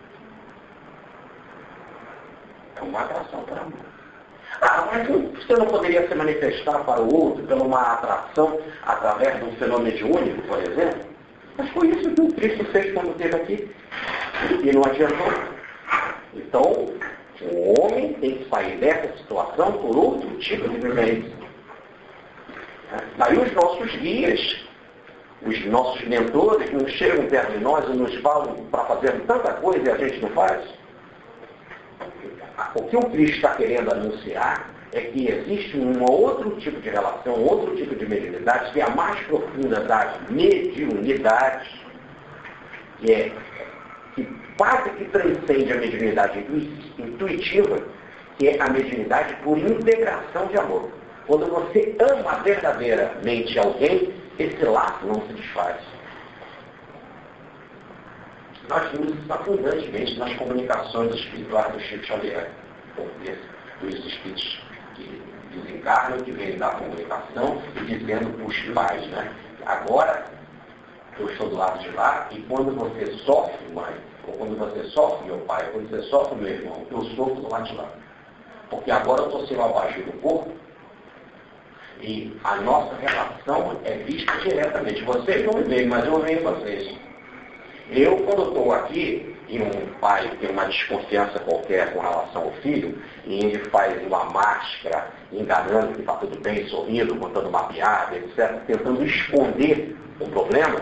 É uma atração por amor. Ah, mas você não poderia se manifestar para o outro por uma atração através de um fenômeno mediúnico, por exemplo? Mas foi isso que o Cristo fez quando esteve aqui. E não adiantou. Então, o homem tem que sair dessa situação por outro tipo de vivência. Daí os nossos guias, os nossos mentores, não chegam perto de nós e nos falam para fazer tanta coisa e a gente não faz. O que o Cristo está querendo anunciar é que existe um outro tipo de relação, outro tipo de mediunidade, que é a mais profunda das mediunidades, que é que quase que transcende a mediunidade intuitiva, que é a mediunidade por integração de amor. Quando você ama verdadeiramente alguém, esse laço não se desfaz. Nós vimos isso abundantemente nas comunicações espirituais do Chico Xavier, dos espíritos que desencarnam, que vêm da comunicação e dizendo para os pais, né? Agora eu estou do lado de lá e quando você sofre, mãe, ou quando você sofre, meu pai, ou quando você sofre, meu irmão, eu sofro do lado de lá. Porque agora eu estou sendo abaixo do corpo e a nossa relação é vista diretamente. Vocês não me veem, mas eu vejo vocês. Eu, quando estou aqui, e um pai tem uma desconfiança qualquer com relação ao filho, e ele faz uma máscara, enganando que está tudo bem, sorrindo, contando uma piada, etcétera, tentando esconder o problema,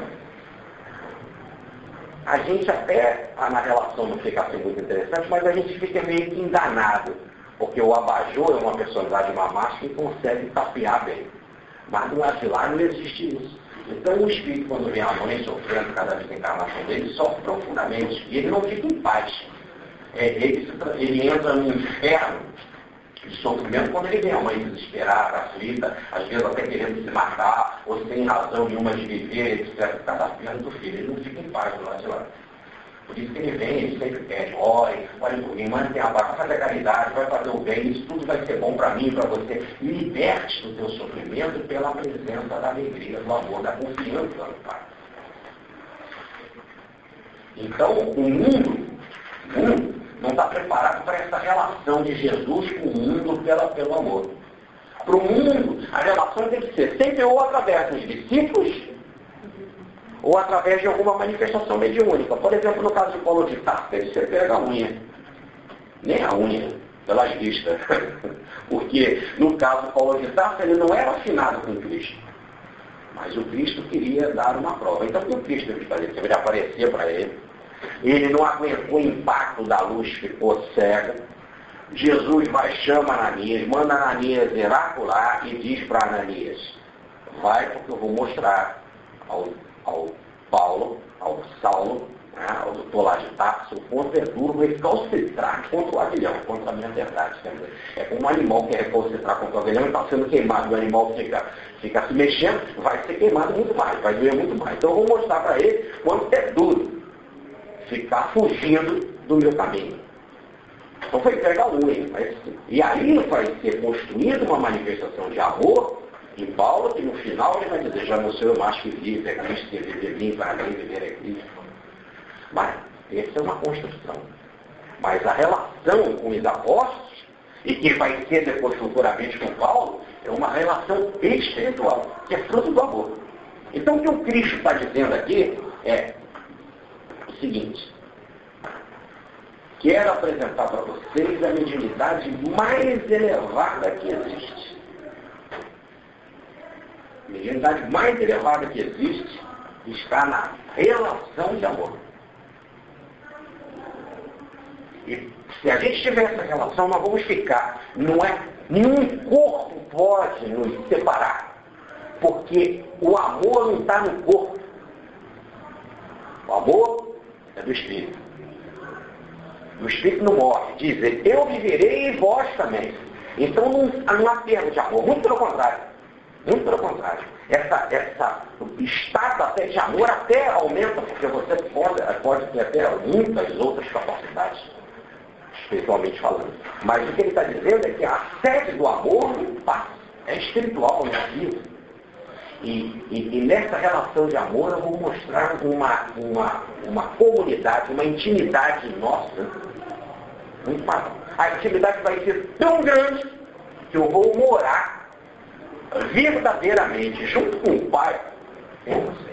a gente até, na relação não fica assim muito interessante, mas a gente fica meio que enganado, porque o abajur é uma personalidade, uma máscara, que consegue tapear bem. Mas no lado de lá não existe isso. Então o espírito, quando vê a mãe sofrendo cada vez a encarnação dele, sofre profundamente. E ele não fica em paz. É, ele, ele entra no inferno de sofrimento quando ele vê a mãe desesperada, aflita, às vezes até querendo se matar, ou sem razão nenhuma de viver, etcétera, por causa da perda do filho. Ele não fica em paz do lado de lá. Por isso que ele vem, ele sempre pede, ore, ore por mim, mantenha a paz, faz a caridade, vai fazer o bem, isso tudo vai ser bom para mim e para você. Liberte do teu sofrimento pela presença da alegria, do amor, da confiança no Pai. Então, o mundo, o mundo não está preparado para essa relação de Jesus com o mundo pela, pelo amor. Para o mundo, a relação tem que ser sempre ou através dos discípulos, ou através de alguma manifestação mediúnica. Por exemplo, no caso de Paulo de Tarso, você pega a unha. Nem a unha. pelas vistas. Porque, no caso Paulo de Tarso, ele não era afinado com Cristo. Mas o Cristo queria dar uma prova. Então, o que o Cristo teve que fazer? Ele aparecer para ele. Ele não aguentou o impacto da luz, ficou cego. Jesus vai, chama Ananias, manda Ananias oracular e diz para Ananias, vai porque eu vou mostrar ao, ao Paulo, ao Saulo, né, ao doutor lá de Tarso, o quanto é duro recalcitrar contra o aguilhão, contra a minha verdade. Dizer, é como um animal que é recalcitrar contra o aguilhão e está sendo queimado, o animal fica, fica se mexendo, vai ser queimado muito mais, vai doer muito mais. Então eu vou mostrar para ele quanto é duro ficar fugindo do meu caminho. Então foi pegar o unha. Mas, e aí vai ser construída uma manifestação de amor em Paulo, que no final ele vai dizer, já não sou eu mais que vivo, é Cristo que vive em mim, para mim viver é Cristo. Mas essa é uma construção. Mas a relação com os apóstolos, e que vai ser depois futuramente com Paulo, é uma relação espiritual, que é fruto do amor. Então o que o Cristo está dizendo aqui é o seguinte: quero apresentar para vocês a mediunidade mais elevada que existe. A mediunidade mais elevada que existe está na relação de amor. E se a gente tiver essa relação, nós vamos ficar. Não é, nenhum corpo pode nos separar. Porque o amor não está no corpo. O amor é do Espírito. O Espírito não morre. Diz ele, eu viverei e vós também. Então não, não há perda de amor. Muito pelo contrário. Muito pelo contrário. Essa, essa estado até de amor até aumenta, porque você pode, pode ter até muitas outras capacidades, espiritualmente falando. Mas o que ele está dizendo é que a sede do amor não passa. É espiritual, não é físico. E, e, e nessa relação de amor eu vou mostrar uma, uma, uma comunidade, uma intimidade nossa. Muito maior. A intimidade vai ser tão grande que eu vou morar verdadeiramente junto com o Pai em vocês.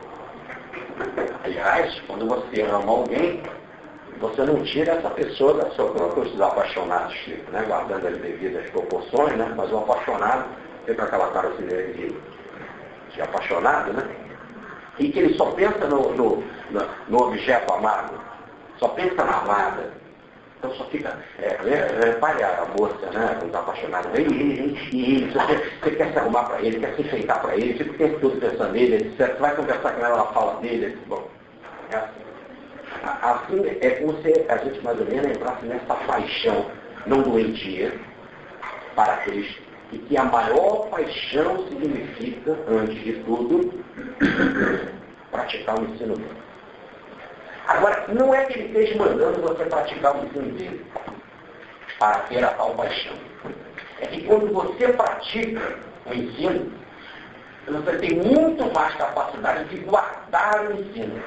Aliás, quando você ama alguém, você não tira essa pessoa da sua própria. Os apaixonados, né, guardando as devidas proporções, né, mas o apaixonado tem aquela cara assim de, de apaixonado, né? E que ele só pensa no, no, no, no objeto amado, só pensa na amada. Então só fica, é, é, repare a moça, né, quando está apaixonada, ele, ele, ele, você, você quer se arrumar para ele, quer se enfeitar para ele, fica o tempo todo pensando nele, etcétera. Você vai conversar com ela, ela fala dele, bom, é assim. Assim é como se a gente mais ou menos entrasse nessa paixão não doentia para Cristo, e que a maior paixão significa, antes de tudo, praticar o ensino dele. Agora, não é que ele esteja mandando você praticar o ensino dele para ter a tal paixão. É que quando você pratica o ensino, você tem muito mais capacidade de guardar o ensino.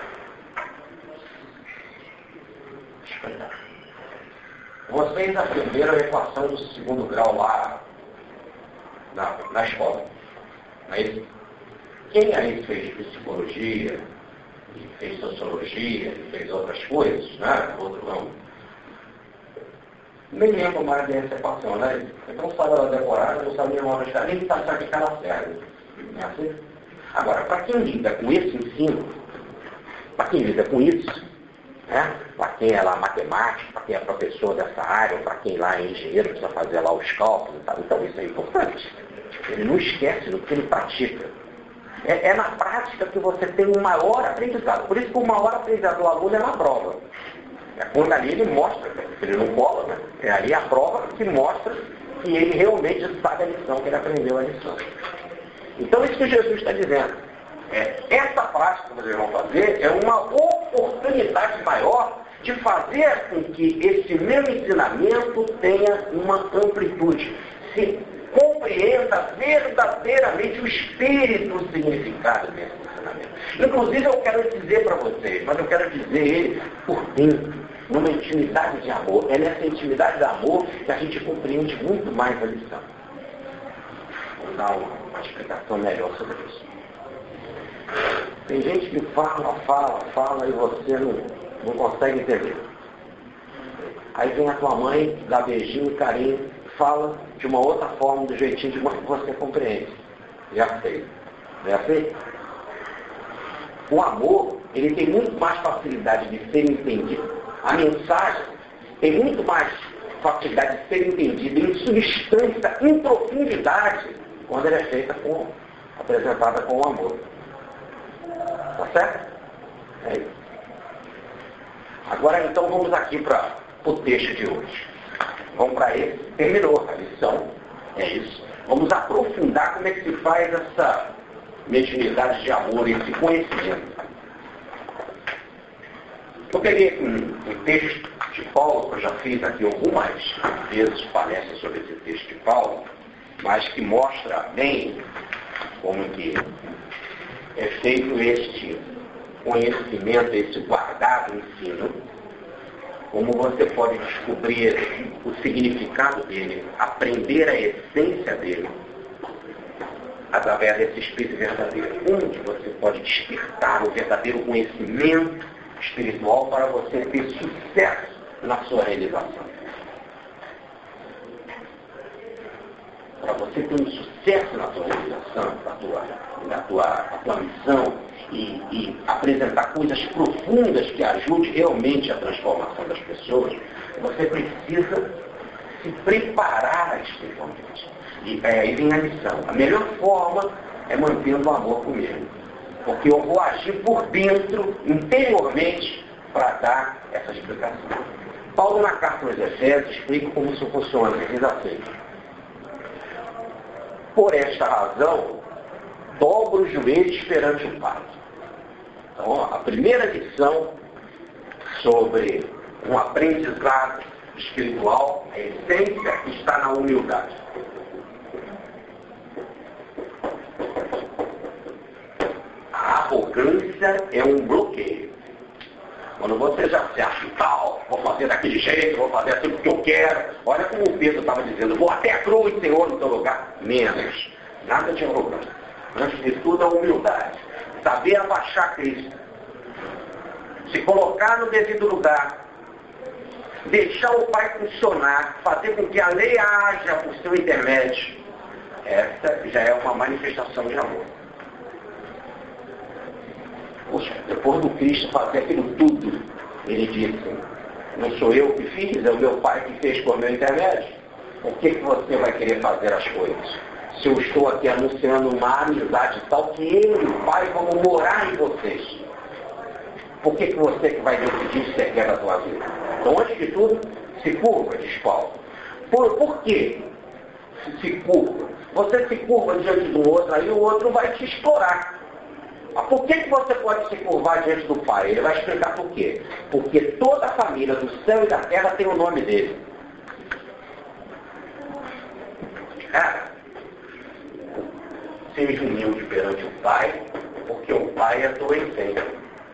Vocês aprenderam a equação do segundo grau lá na, na escola. Não é isso? Quem aí fez psicologia, e fez sociologia, e fez outras coisas, né? Outro não. Nem lembro mais dessa equação, né? Então sabe ela decorada, não sabe nenhuma hora, nem sabe o que ela serve. Não é assim? Agora, para quem lida com esse ensino, para quem lida com isso, né? Para quem é lá matemático, para quem é professor dessa área, para quem lá é engenheiro, precisa fazer lá os cálculos e tal. Então isso é importante. Ele não esquece do que ele pratica. É, é na prática que você tem um maior aprendizado. Por isso que o maior aprendizado do aluno é na prova. É quando ali ele mostra, ele não cola, né? É ali a prova que mostra que ele realmente sabe a lição, que ele aprendeu a lição. Então isso que Jesus está dizendo. É, essa prática que vocês vão fazer é uma oportunidade maior de fazer com que esse meu ensinamento tenha uma amplitude. Se compreenda verdadeiramente o espírito, o significado desse ensinamento. Inclusive eu quero dizer para vocês, mas eu quero dizer ele por dentro, numa intimidade de amor. É nessa intimidade de amor que a gente compreende muito mais a lição. Vamos dar uma, uma explicação melhor sobre isso. Tem gente que fala, fala, fala e você não, não consegue entender. Aí vem a tua mãe, dá beijinho, carinho, fala de uma outra forma, do jeitinho de mãe que você compreende. Já sei. Não é assim? O amor, ele tem muito mais facilidade de ser entendido. A mensagem tem muito mais facilidade de ser entendida em substância, em profundidade, quando ela é feita com, apresentada com o amor. Tá certo? É isso. Agora então vamos aqui para o texto de hoje. Vamos para esse. Terminou a lição. É isso. Vamos aprofundar como é que se faz essa mediunidade de amor, esse conhecimento. Eu peguei aqui um, um texto de Paulo, que eu já fiz aqui algumas vezes palestras sobre esse texto de Paulo, mas que mostra bem como que é feito este conhecimento, esse guardado ensino, como você pode descobrir o significado dele, aprender a essência dele, através desse espírito verdadeiro, onde você pode despertar o verdadeiro conhecimento espiritual para você ter sucesso na sua realização. Para você ter um sucesso na sua realização, na tua, na tua, na tua missão, e, e apresentar coisas profundas que ajudem realmente a transformação das pessoas, você precisa se preparar espiritualmente. E aí vem a lição. A melhor forma é mantendo o amor comigo. Porque eu vou agir por dentro, interiormente, para dar essa explicação. Paulo, na carta aos Efésios, explica como isso funciona. Ele diz assim: por esta razão, dobro os joelhos perante o Pai. Então, a primeira lição sobre um aprendizado espiritual, a essência está na humildade. A arrogância é um bloqueio. Quando você já se acha tal, vou fazer daquele jeito, vou fazer aquilo que eu quero. Olha como o Pedro estava dizendo, vou até a cruz, Senhor, no teu lugar. Menos. Nada de arrogância. Antes de tudo, a humildade. Saber abaixar Cristo. Se colocar no devido lugar. Deixar o Pai funcionar. Fazer com que a lei haja por seu intermédio. Essa já é uma manifestação de amor. Poxa, depois do Cristo fazer aquilo tudo, ele disse, não sou eu que fiz, é o meu Pai que fez por meu intermédio. Por que, que você vai querer fazer as coisas? Se eu estou aqui anunciando uma amizade tal que ele e o Pai vão morar em vocês. Por que, que você que vai decidir se você quer a sua vida? Então, antes de tudo, se curva, diz Paulo. Por, por quê? Se, se curva. Você se curva diante do outro, aí o outro vai te explorar. Mas por que, que você pode se curvar diante do Pai? Ele vai explicar por quê. Porque toda a família do céu e da terra tem o nome dele. Cara, seja humilde perante o Pai, porque o Pai é tua essência.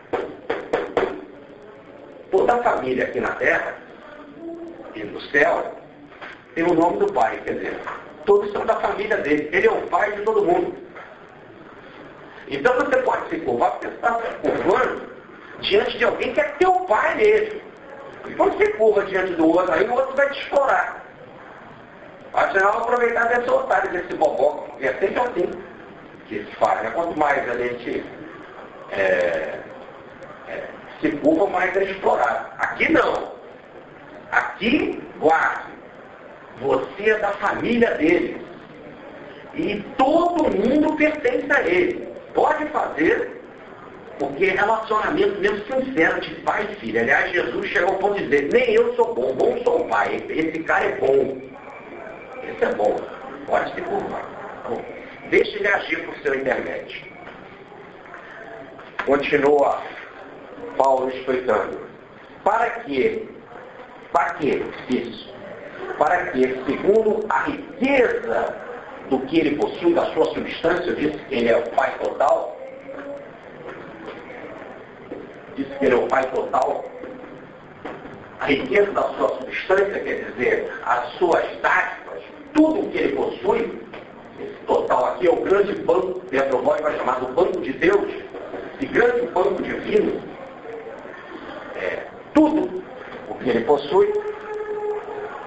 Toda a família aqui na terra e no céu tem o nome do Pai, quer dizer, todos são da família dele. Ele é o Pai de todo mundo. Então você pode se curvar porque você está se curvando diante de alguém que é teu pai mesmo. E quando você curva diante do outro, aí o outro vai te explorar. Afinal, aproveitar desse otário, desse bobó, e é sempre assim que se faz, né? Quanto mais a gente é, é, se curva, mais é explorado. Aqui não. Aqui, guarde. Você é da família dele. E todo mundo pertence a ele. Pode fazer, porque é relacionamento mesmo sincero de pai e filho. Aliás, Jesus chegou ao ponto de dizer, nem eu sou bom, bom sou o pai. Esse cara é bom. Esse é bom. Pode se curvar. Então, deixe ele agir por seu intermédio. Continua Paulo explicando. Para que? Para que isso? Para que, segundo a riqueza do que ele possui, da sua substância, disse que ele é o Pai total, disse que ele é o Pai total, a riqueza da sua substância, quer dizer, as suas dádivas, tudo o que ele possui, esse total aqui é o grande banco, Petrovói vai chamar do banco de Deus, esse grande banco divino, é, tudo o que ele possui,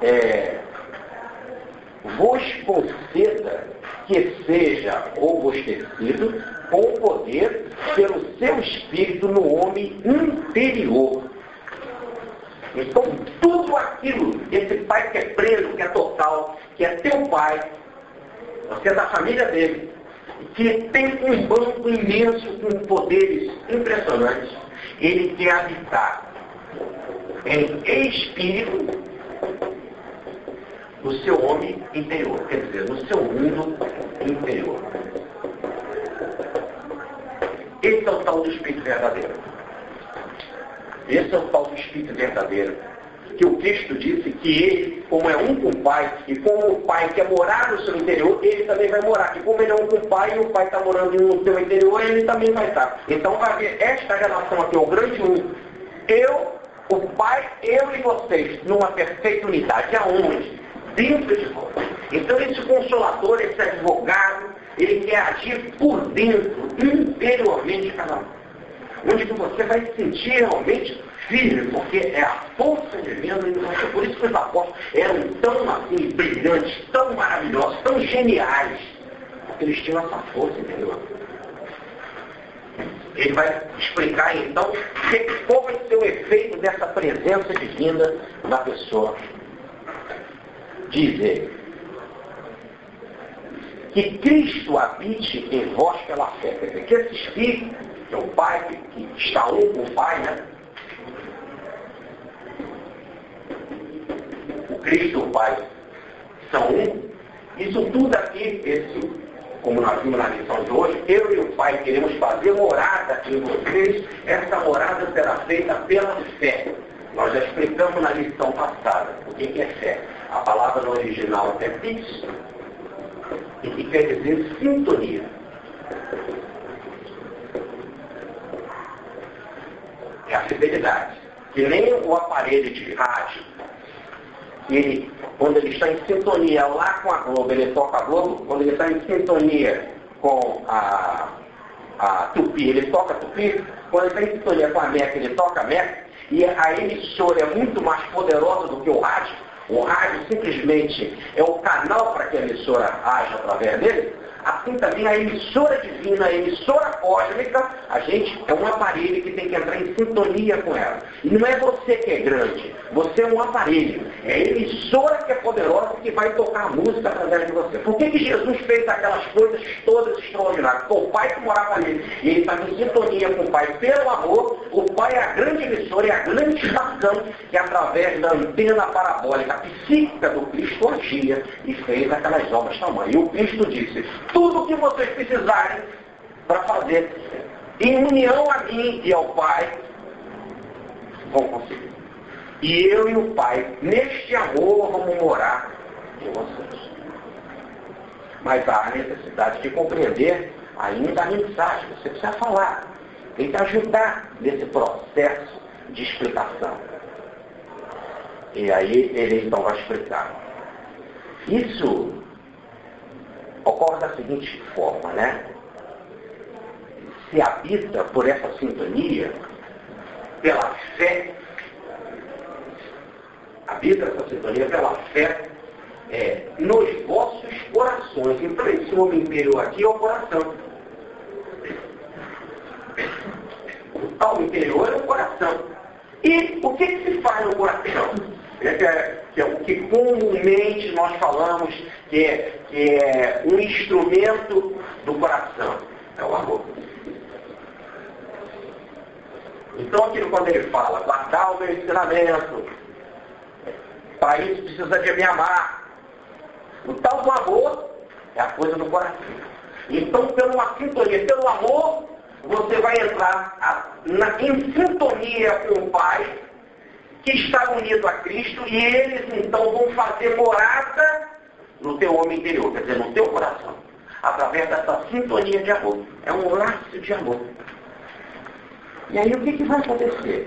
é, vos conceda que seja robustecido com o poder pelo seu espírito no homem interior. Então, tudo aquilo, esse pai que é pleno, que é total, que é teu pai, você é da família dele, que tem um banco imenso com poderes impressionantes, ele quer habitar em espírito no seu homem interior, quer dizer, no seu mundo interior. Esse é o tal do Espírito verdadeiro. Esse é o tal do Espírito verdadeiro. Que o Cristo disse que ele, como é um com o Pai, e como o Pai quer morar no seu interior, ele também vai morar. E como ele é um com o Pai, e o Pai está morando no seu interior, ele também vai estar. Então vai haver esta relação aqui, o grande um. Eu, o Pai, eu e vocês, numa perfeita unidade. Aonde? Dentro de vós. Então esse consolador, esse advogado, ele quer agir por dentro, interiormente de cada um. Onde que você vai se sentir realmente firme, porque é a força de Deus em você. Por isso que os apóstolos eram tão assim, brilhantes, tão maravilhosos, tão geniais, porque eles tinham essa força, entendeu? Ele vai explicar então qual vai ser o efeito dessa presença divina na pessoa. Diz ele que Cristo habite em vós pela fé. Quer dizer, que esse Espírito, que é o Pai, que está um com o Pai, né? O Cristo e o Pai são um. Isso tudo aqui, esse, como nós vimos na lição de hoje, eu e o Pai queremos fazer morada em vocês. Essa morada será feita pela fé. Nós já explicamos na lição passada o que é fé. A palavra no original é pix, e que quer dizer sintonia. É a fidelidade. Que nem o aparelho de rádio, ele, quando ele está em sintonia lá com a Globo, ele toca a Globo. Quando ele está em sintonia com a, a Tupi, ele toca a Tupi. Quando ele está em sintonia com a Meca, ele toca a Meca. E a emissora é muito mais poderosa do que o rádio. O rádio simplesmente é o canal para que a emissora haja através dele. Assim também a emissora divina, a emissora cósmica, a gente é um aparelho que tem que entrar em sintonia com ela. E não é você que é grande, você é um aparelho. É a emissora que é poderosa que vai tocar a música através de você. Por que que Jesus fez aquelas coisas todas extraordinárias? Porque o Pai que morava nele, e ele está em sintonia com o Pai pelo amor. O Pai é a grande emissora, é a grande estação que através da antena parabólica psíquica do Cristo agia e fez aquelas obras tamanho. E o Cristo disse: tudo o que vocês precisarem para fazer em união a mim e ao Pai, vão conseguir. E eu e o Pai, neste amor, vamos morar em vocês. Mas há a necessidade de compreender ainda a mensagem. Você precisa falar. Tem que ajudar nesse processo de explicação. E aí ele então vai explicar. Isso ocorre da seguinte forma, né? Se habita por essa sintonia, pela fé, habita essa sintonia pela fé é, nos vossos corações. Então esse homem interior aqui é o coração. O tal interior é o coração. E o que, que se faz no coração? É que, é, que é o que comumente nós falamos que é, que é um instrumento do coração. É o amor. Então aquilo quando ele fala, guardar o meu ensinamento, para isso precisa de me amar. O tal do amor é a coisa do coração. Então, pela sintonia, pelo amor, você vai entrar a, na, em sintonia com o Pai, que está unido a Cristo, e eles então vão fazer morada no teu homem interior, quer dizer, no teu coração, através dessa sintonia de amor. É um laço de amor. E aí o que, que vai acontecer?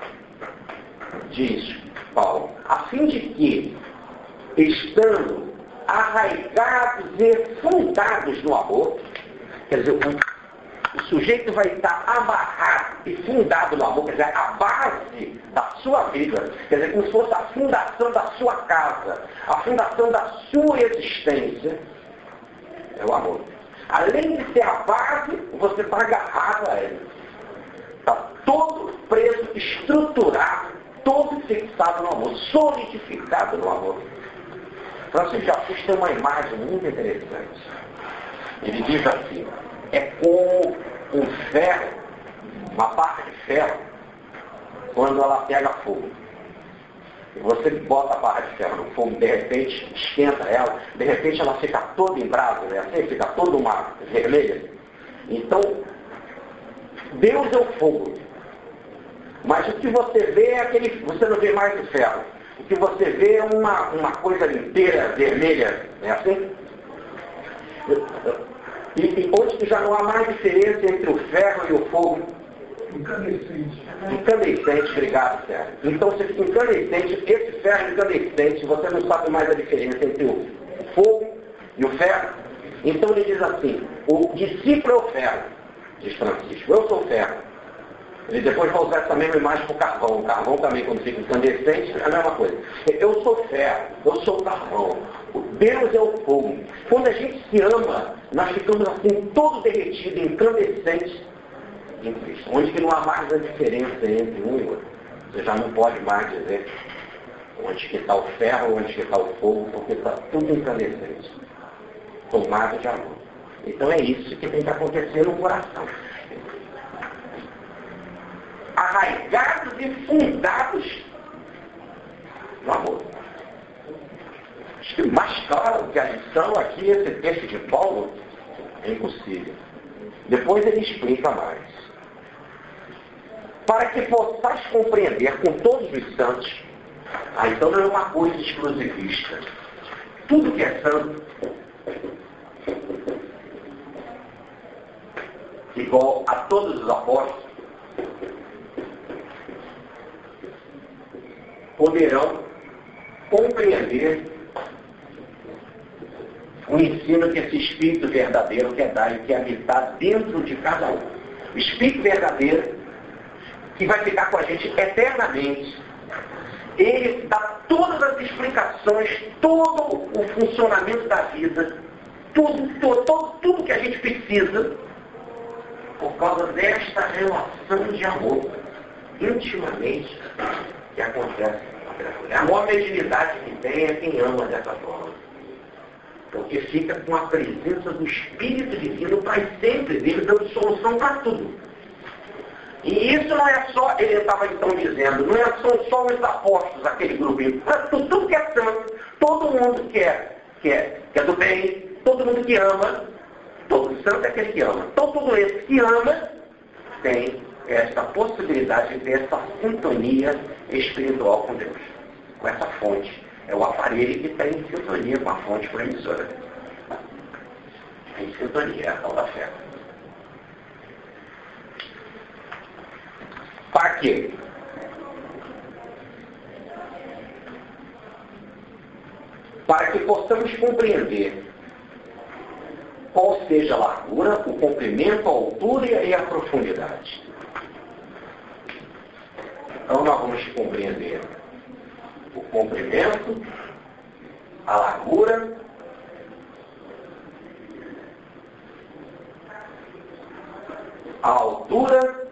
Diz Paulo, a fim de que, estando arraigados e fundados no amor, quer dizer, o, o sujeito vai estar amarrado e fundado no amor, quer dizer, a base da sua vida, quer dizer, como se fosse a fundação da sua casa, a fundação da sua existência, é o amor. Além de ser a base, você está agarrado a ele. Está todo preso, estruturado, todo fixado no amor, solidificado no amor. Francisco de Assis tem uma imagem muito interessante. Ele diz assim, é como um ferro, uma parte de ferro, quando ela pega fogo. E você bota a barra de ferro no fogo, de repente esquenta ela, de repente ela fica toda em brasa, né? Assim, fica toda uma vermelha. Então, Deus é o fogo. Mas o que você vê é aquele, você não vê mais o ferro. O que você vê é uma, uma coisa inteira, vermelha, não é assim? E, e hoje que já não há mais diferença entre o ferro e o fogo. Incandescente. Incandescente, obrigado, Sérgio. Então você fica incandescente, esse ferro incandescente, você não sabe mais a diferença entre o fogo e o ferro. Então ele diz assim, o discípulo é o ferro, diz Francisco, eu sou o ferro. Ele depois vai usar essa mesma imagem para o carvão. O carvão também, quando fica incandescente, é a mesma coisa. Eu sou ferro, eu sou o carvão. Deus é o fogo. Quando a gente se ama, nós ficamos assim, todo derretido, incandescente em Cristo. Onde que não há mais a diferença entre um e outro. Você já não pode mais dizer onde que está o ferro, onde que está o fogo, porque está tudo incandescente. Tomado de amor. Então é isso que tem que acontecer no coração. Arraigados e fundados no amor. Acho que mais claro que a lição aqui, esse texto de Paulo, é impossível. Depois ele explica mais. Para que possais compreender com todos os santos, ah, então não é uma coisa exclusivista. Tudo que é santo, igual a todos os apóstolos, poderão compreender o ensino que esse Espírito verdadeiro quer dar e quer habitar dentro de cada um. O Espírito verdadeiro que vai ficar com a gente eternamente. Ele dá todas as explicações, todo o funcionamento da vida, tudo, todo, todo, tudo que a gente precisa por causa desta relação de amor intimamente que acontece. A maior mediunidade que tem é quem ama dessa forma. Porque fica com a presença do Espírito Divino para sempre, dele dando solução para tudo. E isso não é só, ele estava então dizendo, não é, são só os apóstolos, aquele grupinho. Tudo, tudo que é santo, todo mundo que é, que, é, que é do bem, todo mundo que ama, todo santo é aquele que ama. Então todo esse que ama tem esta possibilidade de ter essa sintonia espiritual com Deus, com essa fonte. É o aparelho que está em sintonia com a fonte promissora. Em sintonia, é a tal da fé. Para quê? Para que possamos compreender qual seja a largura, o comprimento, a altura e a profundidade. Então nós vamos compreender o comprimento, a largura, a altura,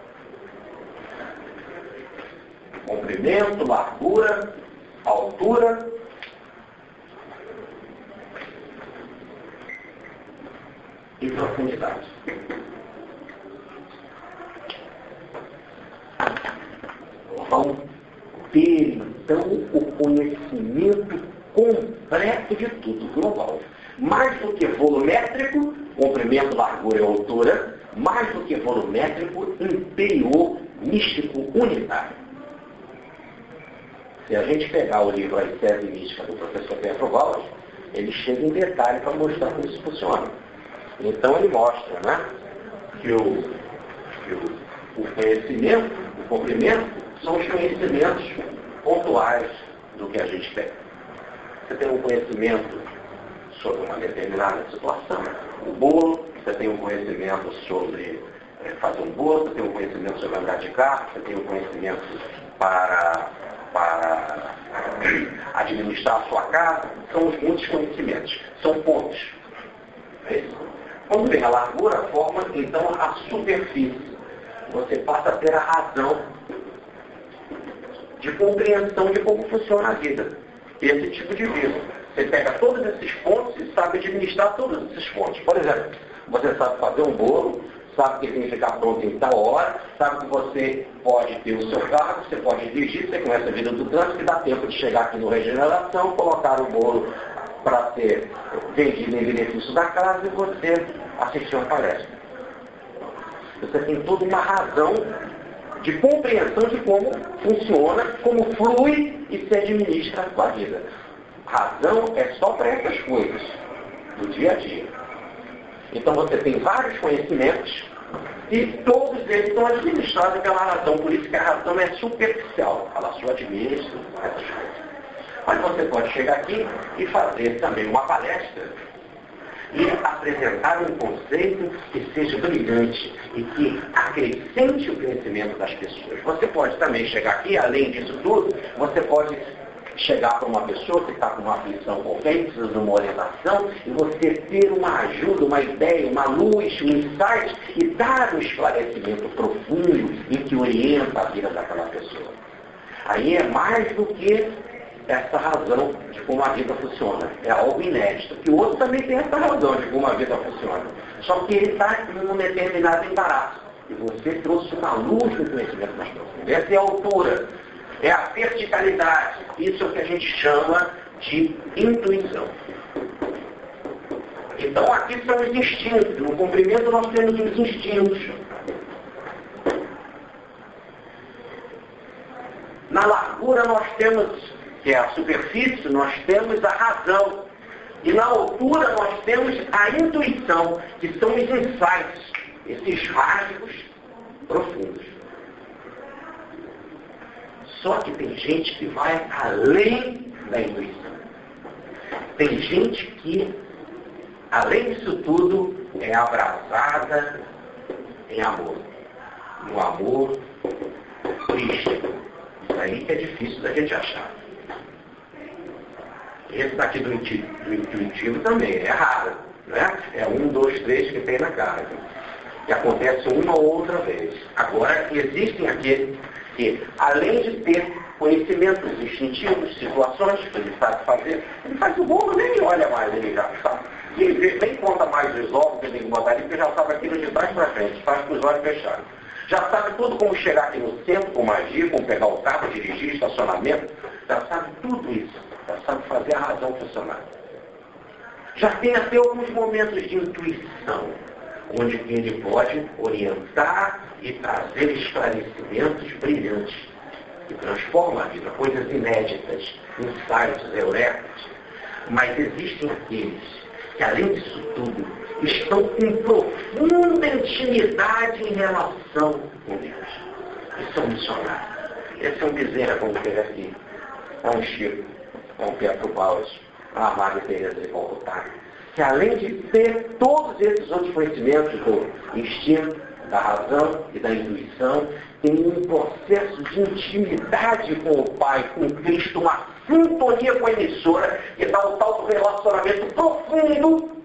comprimento, largura, altura e profundidade. Vamos ter, então, o conhecimento completo de tudo, global. Mais do que volumétrico, comprimento, largura e altura, mais do que volumétrico, interior, místico, unitário. Se a gente pegar o livro A Ascese Mística do professor Pedro Valls, ele chega em detalhe para mostrar como isso funciona. Então ele mostra, né, que, o, que o, o conhecimento, o comprimento, são os conhecimentos pontuais do que a gente tem. Você tem um conhecimento sobre uma determinada situação, o bolo, você tem um conhecimento sobre fazer um bolo, você tem um conhecimento sobre andar de carro, você tem um conhecimento para, para administrar a sua casa. São muitos conhecimentos, são pontos. É isso? Quando vem a largura, forma então a superfície. Você passa a ter a razão de compreensão de como funciona a vida. Esse tipo de vida. Você pega todos esses pontos e sabe administrar todos esses pontos. Por exemplo, você sabe fazer um bolo, sabe que tem que ficar pronto em tal hora, sabe que você pode ter o seu carro, você pode dirigir, você conhece a vida do trânsito, que dá tempo de chegar aqui no Regeneração, colocar o bolo para ser vendido em benefício da casa e você assistir uma palestra. Você tem toda uma razão de compreensão de como funciona, como flui e se administra a sua vida. Razão é só para essas coisas do dia a dia. Então você tem vários conhecimentos e todos eles são administrados pela razão. Por isso que a razão é superficial. Ela só administra essas coisas. Mas você pode chegar aqui e fazer também uma palestra e apresentar um conceito que seja brilhante e que acrescente o conhecimento das pessoas. Você pode também chegar aqui, além disso tudo, você pode chegar para uma pessoa que está com uma aflição qualquer, precisa de uma orientação, e você ter uma ajuda, uma ideia, uma luz, um insight, e dar um esclarecimento profundo e que orienta a vida daquela pessoa. Aí é mais do que essa razão de como a vida funciona. É algo inédito. Que o outro também tem essa razão de como a vida funciona. Só que ele está em um determinado embaraço. E você trouxe uma luz do conhecimento mais profundo. Essa é a altura. É a verticalidade. Isso é o que a gente chama de intuição. Então aqui são os instintos. No comprimento nós temos os instintos. Na largura nós temos, que é a superfície, nós temos a razão. E na altura nós temos a intuição, que são os insights, esses rasgos profundos. Só que tem gente que vai além da intuição. Tem gente que, além disso tudo, é abrasada em amor. No amor triste. Isso aí que é difícil da gente achar. Esse daqui do intuitivo, do intuitivo também é raro. Né? É um, dois, três que tem na casa. Que acontece uma ou outra vez. Agora, existem aqueles que, além de ter conhecimentos instintivos, situações que ele sabe fazer, ele faz o bolo, nem olha mais, ele já sabe. Ele nem conta mais os ovos que ele tem que botar ali, porque já sabe aquilo de trás para frente, faz com os olhos fechados. Já sabe tudo como chegar aqui no centro, como agir, como pegar o carro, dirigir, estacionamento. Já sabe tudo isso. Já sabe fazer a razão funcionar. Já tem até alguns momentos de intuição, onde ele pode orientar e trazer esclarecimentos brilhantes, que transformam a vida, coisas inéditas, insights, eurecas. Mas existem aqueles que, além disso tudo, estão com profunda intimidade em relação com Deus. Esse é um missionário. Esse é um Bezerra, como teve aqui. É um Chico, é um Pietro Paus, é uma Madre Teresa de Calcutá. Que além de ter todos esses outros conhecimentos do instinto, da razão e da intuição, tem um processo de intimidade com o Pai, com Cristo, uma sintonia com a emissora, que dá o tal do relacionamento profundo.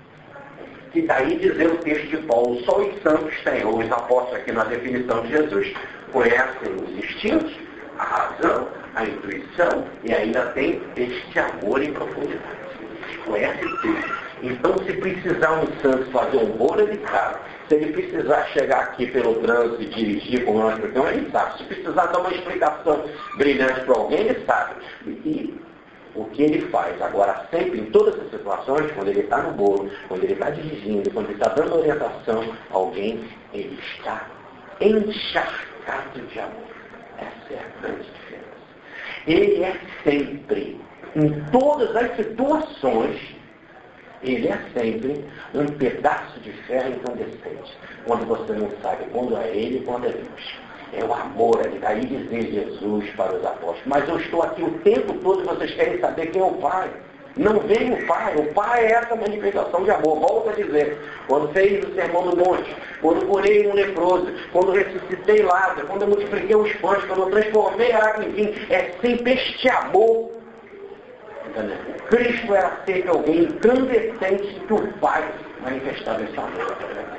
E daí dizer o texto de Paulo, só os santos têm, ou os apóstolos aqui na definição de Jesus, conhecem os instintos, a razão, a intuição, e ainda tem este amor em profundidade. Conhece tudo. Então, se precisar um santo fazer um bolo, ele sabe. Se ele precisar chegar aqui pelo trânsito e dirigir como nós estamos, ele sabe. Se precisar dar uma explicação brilhante para alguém, ele sabe. E o que ele faz? Agora, sempre, em todas as situações, quando ele está no bolo, quando ele está dirigindo, quando ele está dando orientação a alguém, ele está encharcado de amor. Essa é a grande diferença. Ele é sempre, em todas as situações, ele é sempre um pedaço de ferro incandescente, quando você não sabe quando é ele e quando é Deus. É o amor ali, daí dizer Jesus para os apóstolos. Mas eu estou aqui o tempo todo e vocês querem saber quem é o Pai. Não vem o Pai. O Pai é essa manifestação de amor. Volto a dizer, quando fez o sermão do monte, quando curei um leproso, quando ressuscitei Lázaro, quando eu multipliquei os pães, quando eu transformei a água em vinho, é sempre este amor. Entendeu? Cristo era sempre alguém incandescente que o Pai manifestava esse amor.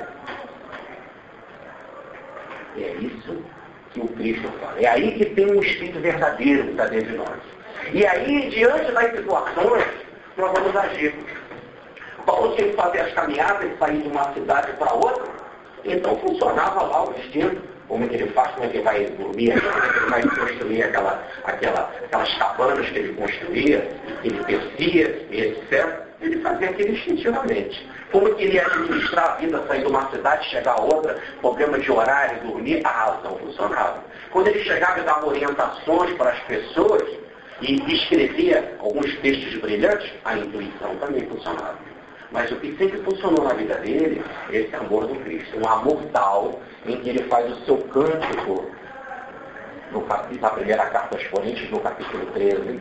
E é isso que o Cristo fala. É aí que tem um Espírito verdadeiro que está dentro de nós. E aí, diante das situações, nós vamos agir. Paulo tinha que fazer as caminhadas e sair de uma cidade para outra, então funcionava lá o destino. Como é que ele faz, como é que ele vai dormir, como é que ele vai construir aquela, aquela, aquelas cabanas que ele construía, que ele tecia, etcétera. Ele fazia aquilo instintivamente. Como é que ele ia administrar a vida, sair de uma cidade, chegar a outra, problema de horário, dormir, a razão funcionava. Quando ele chegava e dava orientações para as pessoas, e escrevia alguns textos brilhantes, a intuição também funcionava. Mas o que sempre funcionou na vida dele é esse amor do Cristo. Um amor tal em que ele faz o seu cântico no capítulo, na primeira carta aos Coríntios, no capítulo treze,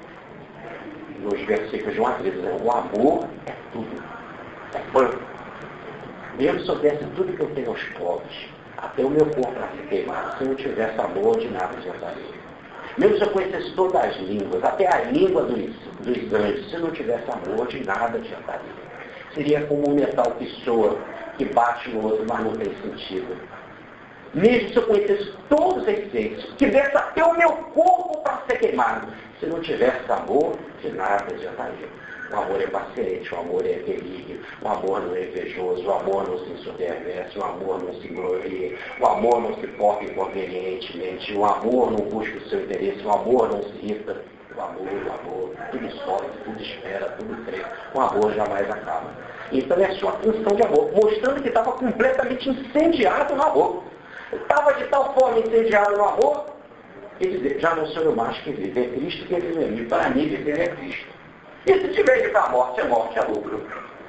nos versículos de um a treze. O amor é tudo. É pão. Mesmo se eu desse tudo que eu tenho aos pobres, até o meu corpo para se queimar, se eu não tivesse amor, de nada adiantaria. Mesmo se eu conhecesse todas as línguas, até a língua dos, dos anjos, se não tivesse amor, de nada adiantaria. Seria como um metal que soa, que bate no outro, mas não tem sentido. Mesmo se eu conhecesse todos os efeitos, tivesse até o meu corpo para ser queimado, se não tivesse amor, de nada adiantaria. O amor é paciente, o amor é benigno, o amor não é invejoso, o amor não se ensoberbece, o amor não se gloria, o amor não se porta inconvenientemente, o amor não busca o seu interesse, o amor não se irrita. O amor, o amor, tudo sofre, tudo espera, tudo crê. O amor jamais acaba. Então é a sua função de amor, mostrando que estava completamente incendiado no amor. Estava de tal forma incendiado no amor, que dizer, já não sou eu mais que viver, é Cristo que vive em mim. Para mim, viver é Cristo. E se tiver de ir para a morte, é morte, é lucro.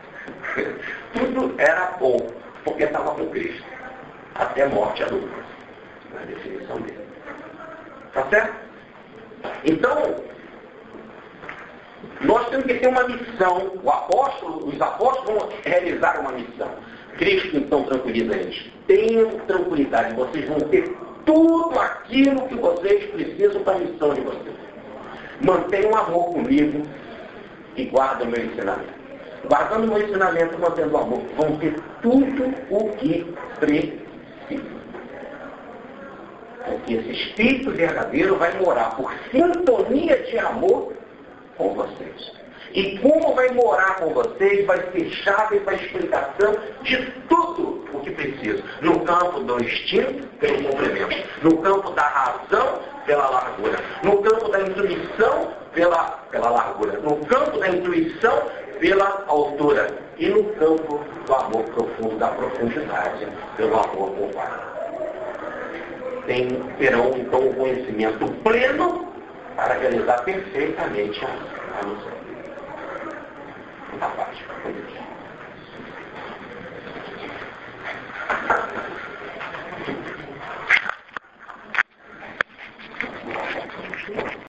Tudo era bom, porque estava com Cristo. Até morte é lucro. Na definição dele. Tá certo? Então, nós temos que ter uma missão. O apóstolo, os apóstolos vão realizar uma missão. Cristo, então, tranquiliza eles. Tenham tranquilidade. Vocês vão ter tudo aquilo que vocês precisam para a missão de vocês. Mantenham amor comigo e guardem o meu ensinamento. Guardando o meu ensinamento, mantendo o amor, vão ter tudo o que precisam. Porque esse Espírito verdadeiro vai morar por sintonia de amor com vocês. E como vai morar com vocês, vai ser chave para a explicação de tudo o que precisa. No campo do instinto, pelo complemento. No campo da razão, pela largura. No campo da intuição, pela, pela largura. No campo da intuição, pela altura. E no campo do amor profundo, da profundidade, pelo amor com o Pai. Tem, terão, então, o conhecimento pleno para realizar perfeitamente a, a missão. Muita paz.